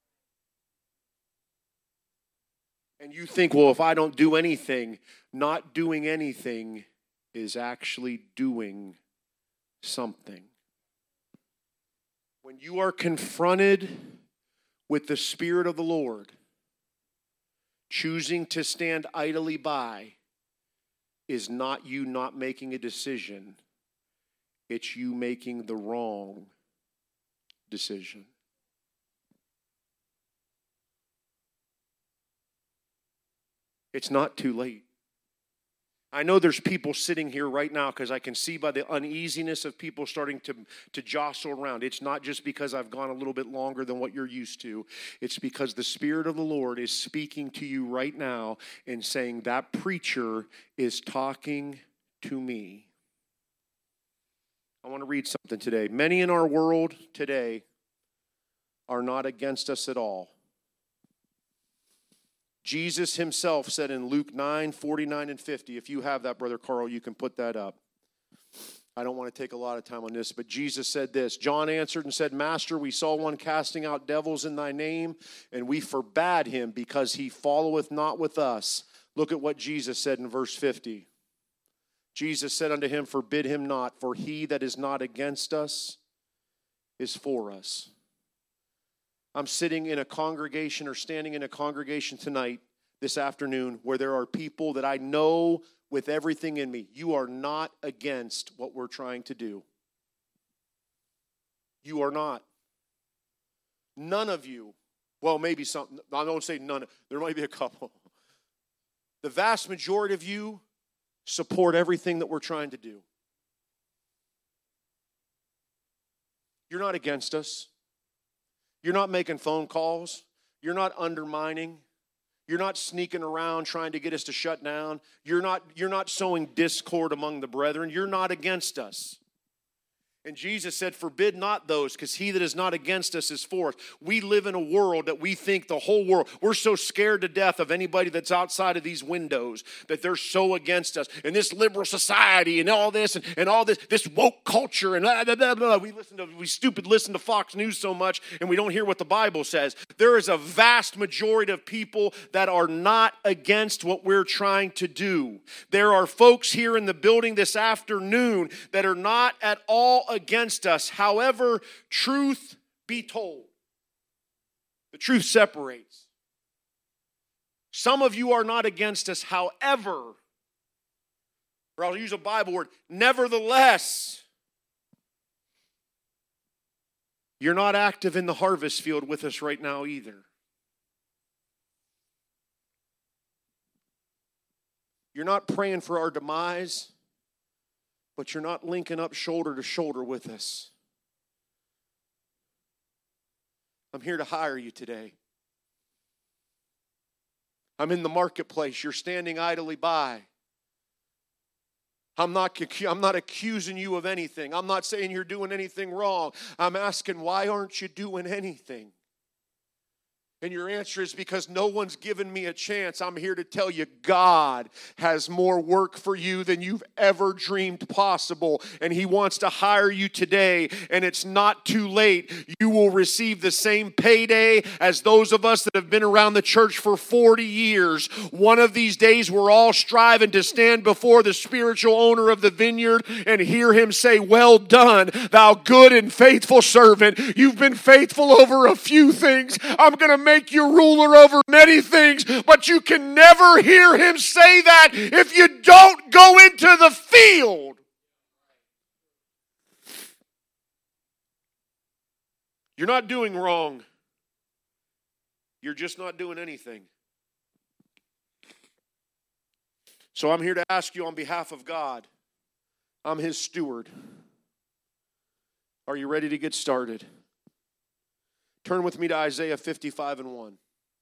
And you think, well, if I don't do anything, not doing anything is actually doing something. When you are confronted with the Spirit of the Lord, choosing to stand idly by is not you not making a decision. It's you making the wrong decision. It's not too late. I know there's people sitting here right now because I can see by the uneasiness of people starting to jostle around. It's not just because I've gone a little bit longer than what you're used to. It's because the Spirit of the Lord is speaking to you right now and saying, that preacher is talking to me. I want to read something today. Many in our world today are not against us at all. Jesus himself said in Luke 9, 49 and 50, if you have that, Brother Carl, you can put that up. I don't want to take a lot of time on this, but Jesus said this. John answered and said, Master, we saw one casting out devils in thy name, and we forbade him because he followeth not with us. Look at what Jesus said in verse 50. Jesus said unto him, forbid him not, for he that is not against us is for us. I'm sitting in a congregation or standing in a congregation tonight, this afternoon, where there are people that I know with everything in me, you are not against what we're trying to do. You are not. None of you, well, maybe some, I don't say none, there might be a couple. The vast majority of you support everything that we're trying to do. You're not against us. You're not making phone calls. You're not undermining. You're not sneaking around trying to get us to shut down. You're not sowing discord among the brethren. You're not against us. And Jesus said, forbid not those, because he that is not against us is for us. We live in a world that we think the whole world, we're so scared to death of anybody that's outside of these windows that they're so against us. And this liberal society and all this and all this woke culture and blah, blah, blah, blah. We listen to Fox News so much and we don't hear what the Bible says. There is a vast majority of people that are not against what we're trying to do. There are folks here in the building this afternoon that are not at all against us. However, truth be told, the truth separates. Some of you are not against us, however, or I'll use a Bible word, nevertheless, you're not active in the harvest field with us right now either. You're not praying for our demise, but you're not linking up shoulder to shoulder with us. I'm here to hire you today. I'm in the marketplace. You're standing idly by. I'm not accusing you of anything. I'm not saying you're doing anything wrong. I'm asking, why aren't you doing anything? And your answer is because no one's given me a chance. I'm here to tell you God has more work for you than you've ever dreamed possible. And He wants to hire you today. And it's not too late. You will receive the same payday as those of us that have been around the church for 40 years. One of these days we're all striving to stand before the spiritual owner of the vineyard and hear Him say, well done, thou good and faithful servant. You've been faithful over a few things. I'm going to make you ruler over many things, but you can never hear Him say that if you don't go into the field. You're not doing wrong. You're just not doing anything. So I'm here to ask you on behalf of God. I'm His steward. Are you ready to get started? Turn with me to Isaiah 55:1.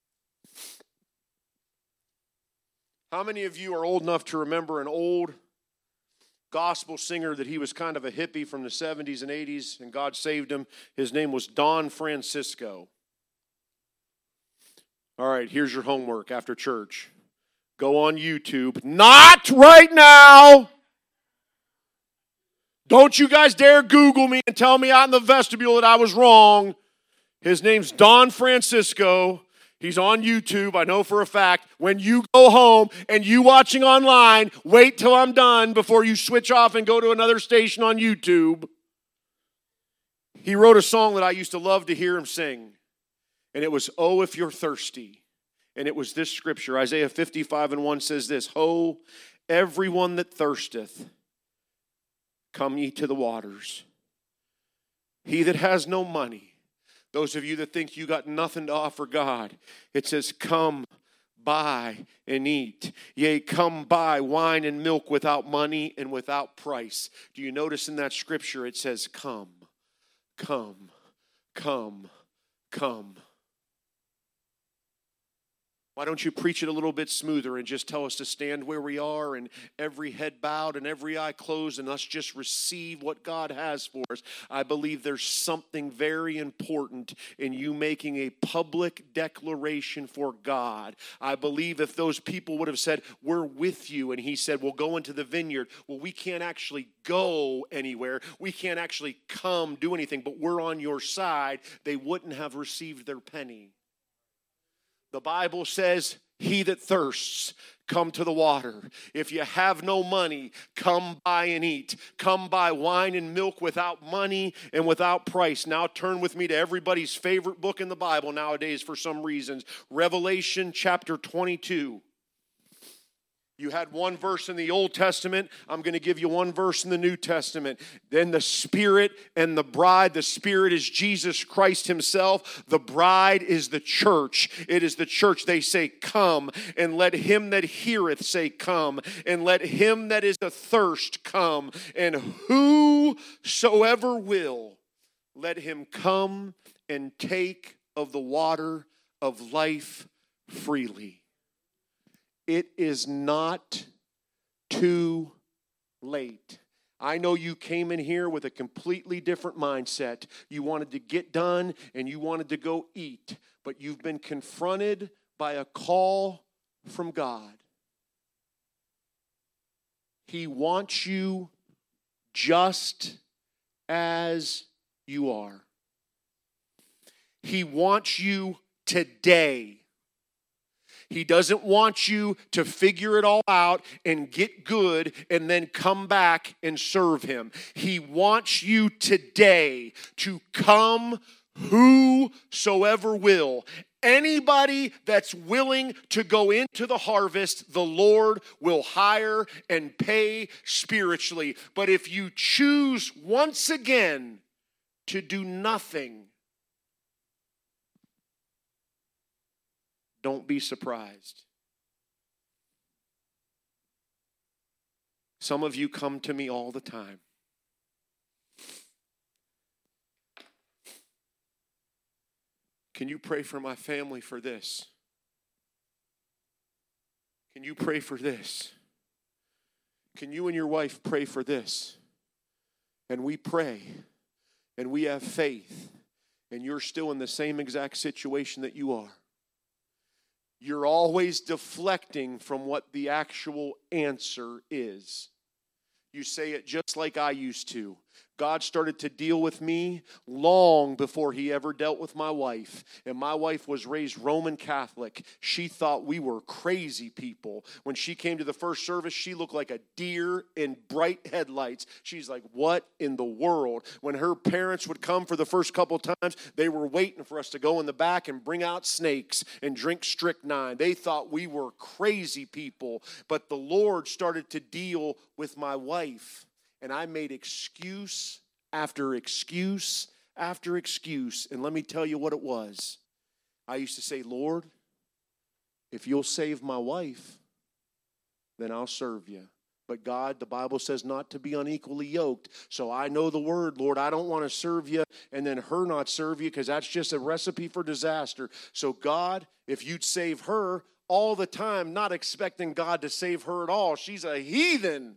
How many of you are old enough to remember an old gospel singer that he was kind of a hippie from the 70s and 80s, and God saved him? His name was Don Francisco. All right, here's your homework after church. Go on YouTube. Not right now. Don't you guys dare Google me and tell me out in the vestibule that I was wrong. His name's Don Francisco. He's on YouTube, I know for a fact. When you go home and you watching online, wait till I'm done before you switch off and go to another station on YouTube. He wrote a song that I used to love to hear him sing. And it was, "Oh, if you're thirsty." And it was this scripture. Isaiah 55:1 says this, "Ho, everyone that thirsteth, come ye to the waters. He that has no money," those of you that think you got nothing to offer God, it says, "Come, buy and eat. Yea, come buy wine and milk without money and without price." Do you notice in that scripture it says, "Come, come, come, come." Why don't you preach it a little bit smoother and just tell us to stand where we are and every head bowed and every eye closed and us just receive what God has for us? I believe there's something very important in you making a public declaration for God. I believe if those people would have said, "We're with you," and He said, "We'll go into the vineyard." Well, we can't actually go anywhere. We can't actually come do anything, but we're on your side. They wouldn't have received their penny. The Bible says, "He that thirsts, come to the water. If you have no money, come buy and eat. Come buy wine and milk without money and without price." Now turn with me to everybody's favorite book in the Bible nowadays for some reasons. Revelation chapter 22. You had one verse in the Old Testament. I'm going to give you one verse in the New Testament. Then the Spirit and the bride. The Spirit is Jesus Christ Himself. The bride is the church. It is the church. They say, "Come," and let him that heareth say, "Come," and let him that is athirst come. And whosoever will, let him come and take of the water of life freely. It is not too late. I know you came in here with a completely different mindset. You wanted to get done and you wanted to go eat, but you've been confronted by a call from God. He wants you just as you are. He wants you today. He doesn't want you to figure it all out and get good and then come back and serve him. He wants you today to come whosoever will. Anybody that's willing to go into the harvest, the Lord will hire and pay spiritually. But if you choose once again to do nothing, don't be surprised. Some of you come to me all the time. Can you pray for my family for this? Can you pray for this? Can you and your wife pray for this? And we pray, and we have faith, and you're still in the same exact situation that you are. You're always deflecting from what the actual answer is. You say it just like I used to. God started to deal with me long before he ever dealt with my wife. And my wife was raised Roman Catholic. She thought we were crazy people. When she came to the first service, she looked like a deer in bright headlights. She's like, what in the world? When her parents would come for the first couple of times, they were waiting for us to go in the back and bring out snakes and drink strychnine. They thought we were crazy people. But the Lord started to deal with my wife. And I made excuse after excuse after excuse. And let me tell you what it was. I used to say, Lord, if you'll save my wife, then I'll serve you. But God, the Bible says not to be unequally yoked. So I know the word, Lord, I don't want to serve you and then her not serve you, because that's just a recipe for disaster. So God, if you'd save her all the time, not expecting God to save her at all. She's a heathen.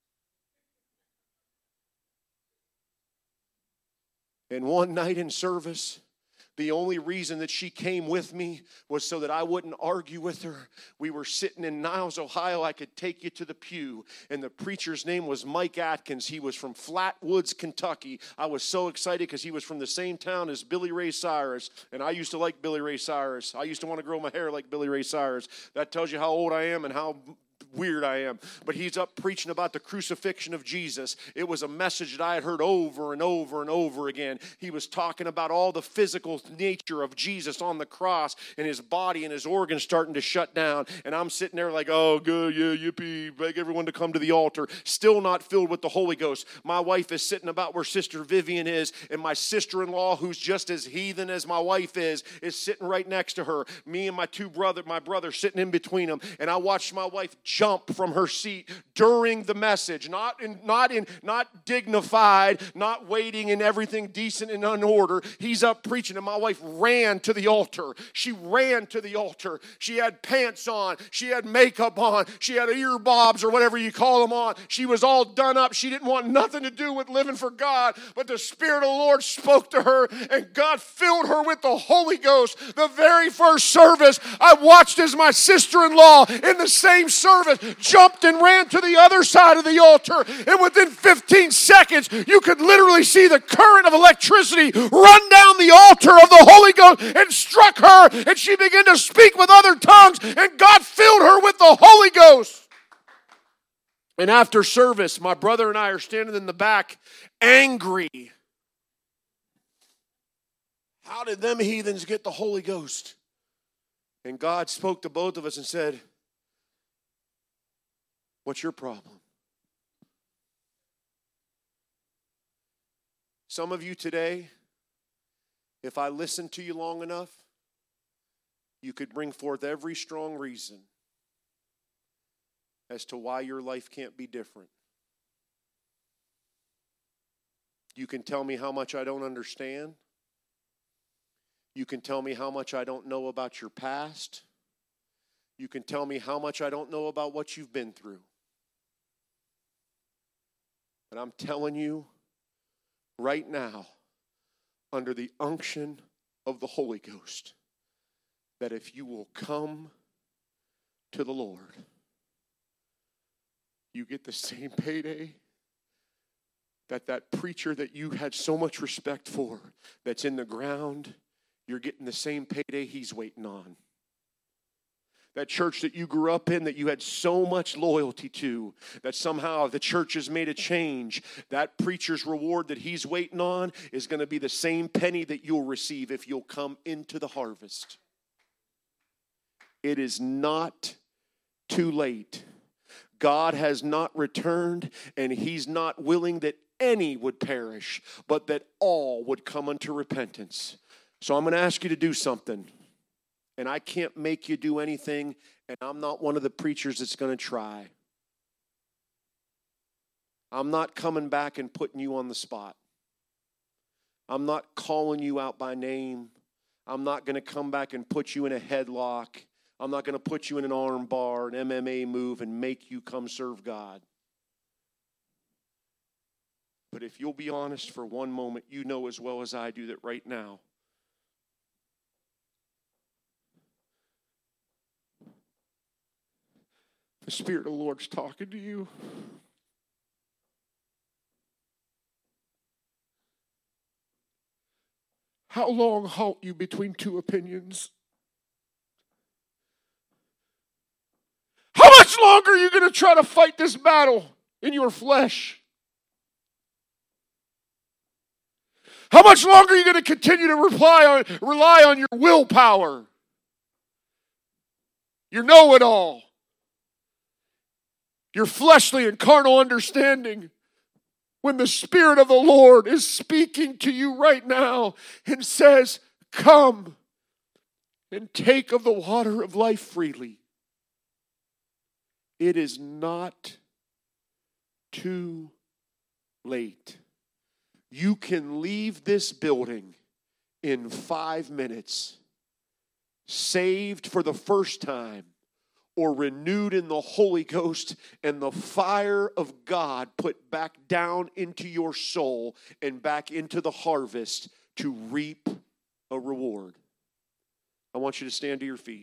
And one night in service, the only reason that she came with me was so that I wouldn't argue with her. We were sitting in Niles, Ohio. I could take you to the pew. And the preacher's name was Mike Atkins. He was from Flatwoods, Kentucky. I was so excited because he was from the same town as Billy Ray Cyrus. And I used to like Billy Ray Cyrus. I used to want to grow my hair like Billy Ray Cyrus. That tells you how old I am and how weird I am. But he's up preaching about the crucifixion of Jesus. It was a message that I had heard over and over and over again. He was talking about all the physical nature of Jesus on the cross and his body and his organs starting to shut down. And I'm sitting there like, oh, good, yeah, yippee, beg everyone to come to the altar. Still not filled with the Holy Ghost. My wife is sitting about where Sister Vivian is, and my sister-in-law, who's just as heathen as my wife is sitting right next to her. Me and my brother sitting in between them. And I watched my wife jump from her seat during the message, not dignified, not waiting and everything decent and in order. He's up preaching, and my wife ran to the altar. She ran to the altar. She had pants on. She had makeup on. She had ear bobs or whatever you call them on. She was all done up. She didn't want nothing to do with living for God, but the Spirit of the Lord spoke to her, and God filled her with the Holy Ghost. The very first service, I watched as my sister-in-law in the same service jumped and ran to the other side of the altar, and within 15 seconds you could literally see the current of electricity run down the altar of the Holy Ghost and struck her, and she began to speak with other tongues, and God filled her with the Holy Ghost. And after service, my brother and I are standing in the back angry. How did them heathens get the Holy Ghost? And God spoke to both of us and said, what's your problem? Some of you today, if I listened to you long enough, you could bring forth every strong reason as to why your life can't be different. You can tell me how much I don't understand. You can tell me how much I don't know about your past. You can tell me how much I don't know about what you've been through. And I'm telling you right now, under the unction of the Holy Ghost, that if you will come to the Lord, you get the same payday that preacher that you had so much respect for, that's in the ground, you're getting the same payday he's waiting on. That church that you grew up in, that you had so much loyalty to, that somehow the church has made a change, that preacher's reward that he's waiting on is going to be the same penny that you'll receive if you'll come into the harvest. It is not too late. God has not returned, and he's not willing that any would perish, but that all would come unto repentance. So I'm going to ask you to do something. And I can't make you do anything, and I'm not one of the preachers that's going to try. I'm not coming back and putting you on the spot. I'm not calling you out by name. I'm not going to come back and put you in a headlock. I'm not going to put you in an arm bar, an MMA move, and make you come serve God. But if you'll be honest for one moment, you know as well as I do that right now, the Spirit of the Lord's talking to you. How long halt you between two opinions? How much longer are you going to try to fight this battle in your flesh? How much longer are you going to continue to rely on your willpower? Your know-it-all. Your fleshly and carnal understanding, when the Spirit of the Lord is speaking to you right now and says, come and take of the water of life freely. It is not too late. You can leave this building in 5 minutes, saved for the first time, or renewed in the Holy Ghost, and the fire of God put back down into your soul and back into the harvest to reap a reward. I want you to stand to your feet.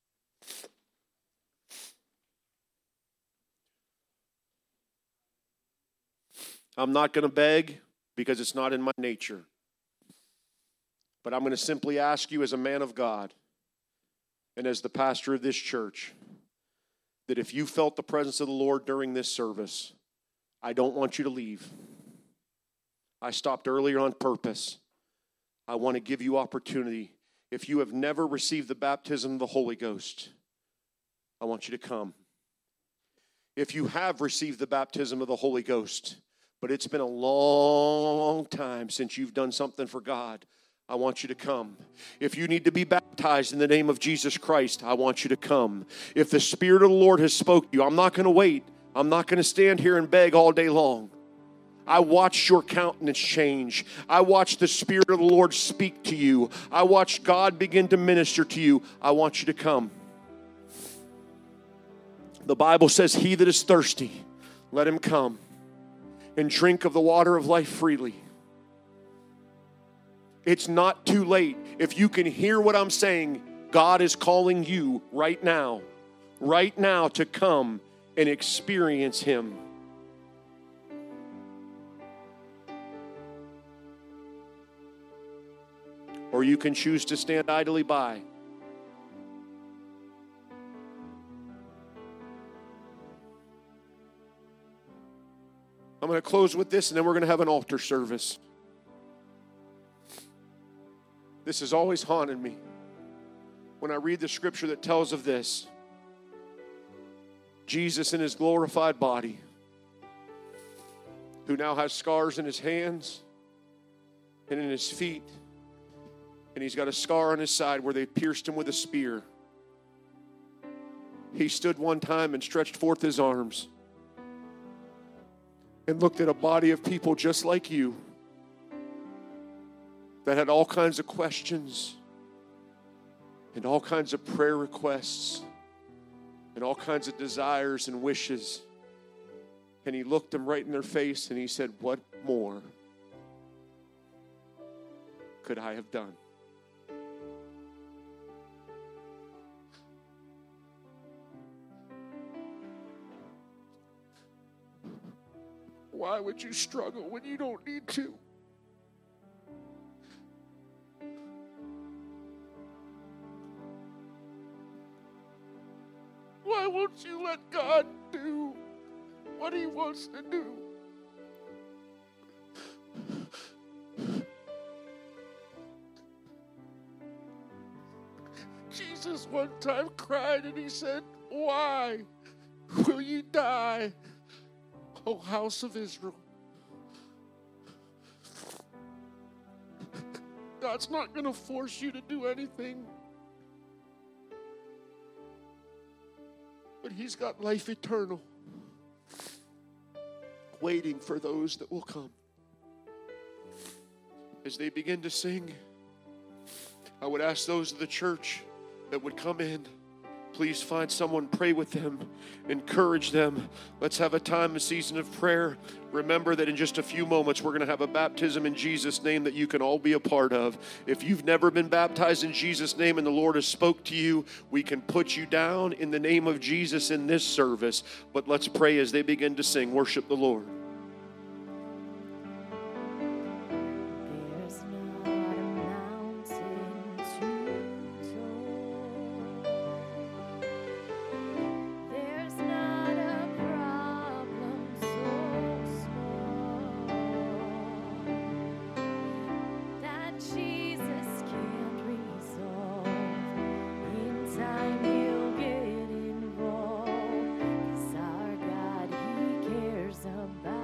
I'm not going to beg because it's not in my nature. But I'm going to simply ask you as a man of God and as the pastor of this church, that if you felt the presence of the Lord during this service, I don't want you to leave. I stopped earlier on purpose. I want to give you opportunity. If you have never received the baptism of the Holy Ghost, I want you to come. If you have received the baptism of the Holy Ghost, but it's been a long time since you've done something for God, I want you to come. If you need to be baptized in the name of Jesus Christ, I want you to come. If the Spirit of the Lord has spoken to you, I'm not going to wait. I'm not going to stand here and beg all day long. I watched your countenance change. I watched the Spirit of the Lord speak to you. I watched God begin to minister to you. I want you to come. The Bible says, he that is thirsty, let him come and drink of the water of life freely. It's not too late. If you can hear what I'm saying, God is calling you right now to come and experience him. Or you can choose to stand idly by. I'm going to close with this, and then we're going to have an altar service. This has always haunted me when I read the scripture that tells of this. Jesus in his glorified body, who now has scars in his hands and in his feet, and he's got a scar on his side where they pierced him with a spear. He stood one time and stretched forth his arms and looked at a body of people just like you that had all kinds of questions and all kinds of prayer requests and all kinds of desires and wishes. And he looked them right in their face and he said, what more could I have done? Why would you struggle when you don't need to? Why won't you let God do what he wants to do? Jesus one time cried and he said, why will you die, O house of Israel? God's not going to force you to do anything. But he's got life eternal waiting for those that will come. As they begin to sing, I would ask those of the church that would come in, please find someone, pray with them, encourage them. Let's have a time, a season of prayer. Remember that in just a few moments, we're going to have a baptism in Jesus' name that you can all be a part of. If you've never been baptized in Jesus' name and the Lord has spoke to you, we can put you down in the name of Jesus in this service. But let's pray as they begin to sing. Worship the Lord. There's not a mountain too tall. There's not a problem so small that Jesus can't resolve. In time he'll get involved, 'cause our God, he cares about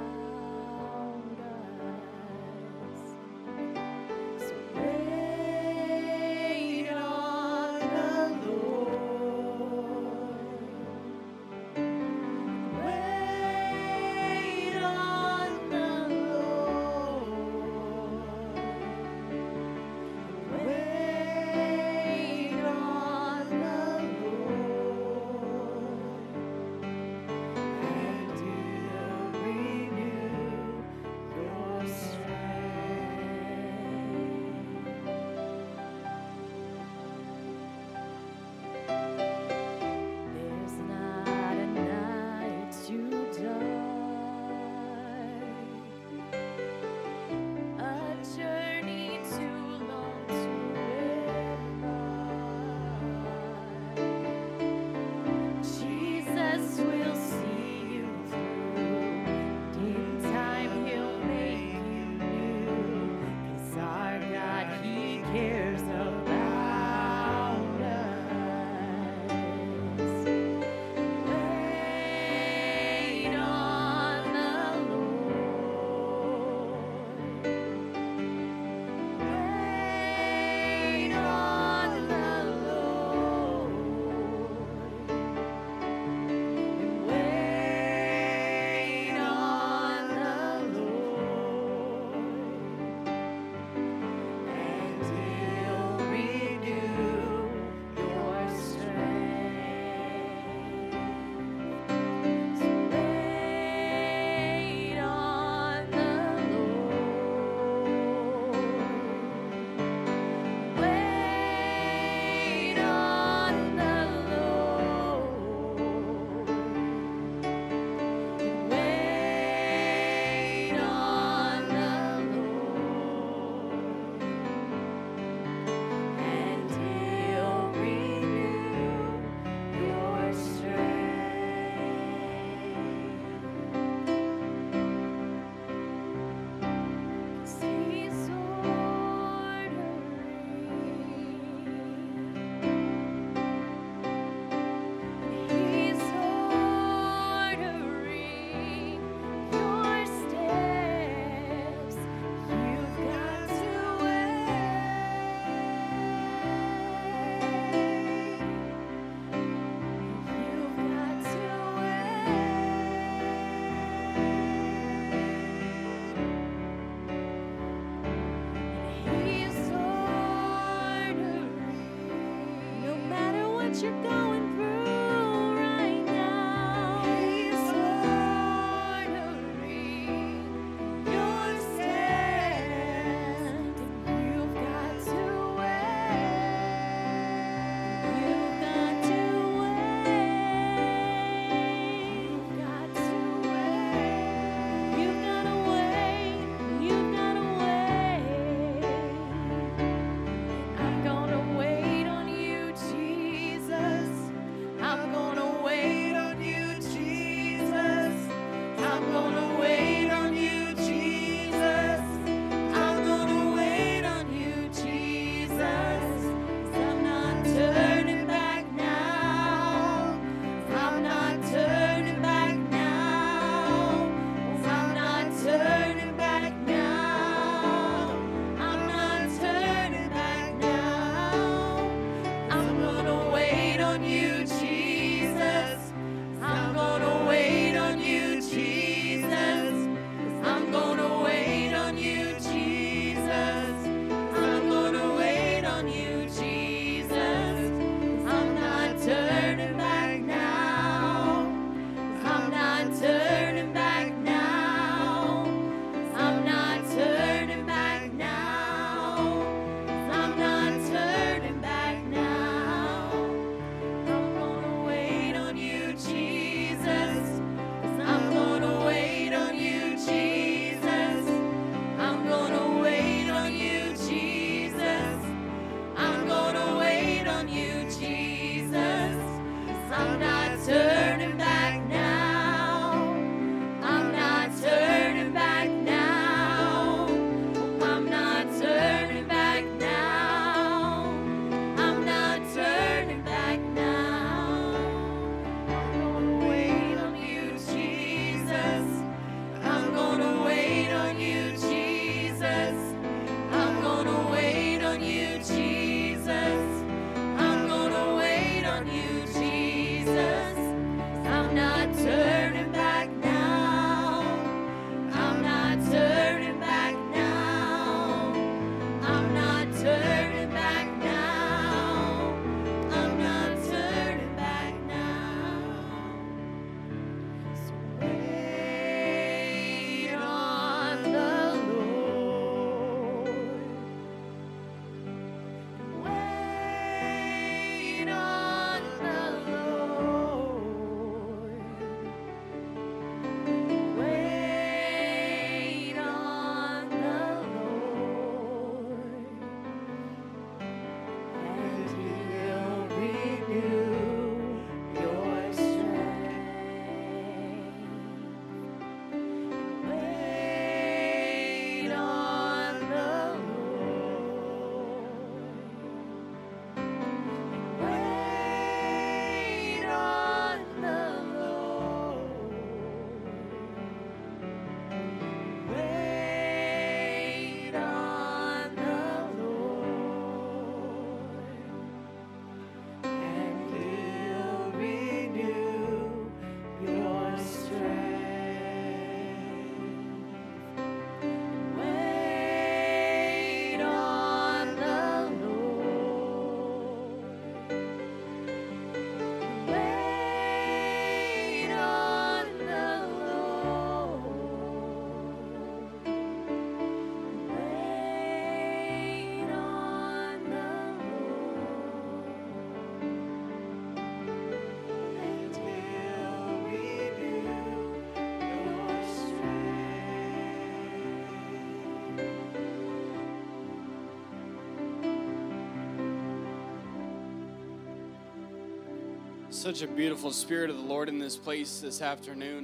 Such a beautiful spirit of the Lord in this place this afternoon.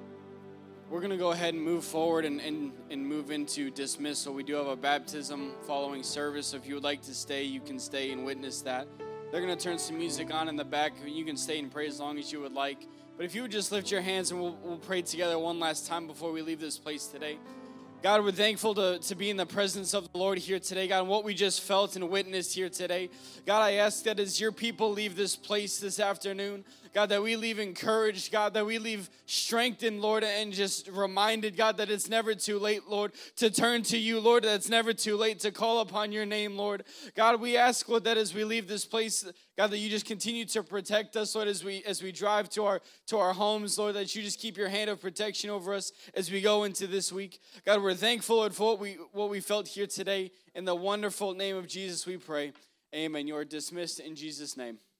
We're going to go ahead and move forward and move into dismissal. We do have a baptism following service. So if you would like to stay, you can stay and witness that. They're going to turn some music on in the back. You can stay and pray as long as you would like. But if you would just lift your hands and we'll pray together one last time before we leave this place today. God, we're thankful to be in the presence of the Lord here today, God, and what we just felt and witnessed here today. God, I ask that as your people leave this place this afternoon, God, that we leave encouraged, God, that we leave strengthened, Lord, and just reminded, God, that it's never too late, Lord, to turn to you, Lord, that it's never too late to call upon your name, Lord. God, we ask, Lord, that as we leave this place, God, that you just continue to protect us, Lord, as we drive to our homes, Lord, that you just keep your hand of protection over us as we go into this week. God, we're thankful, Lord, for what we felt here today. In the wonderful name of Jesus, we pray. Amen. You are dismissed in Jesus' name.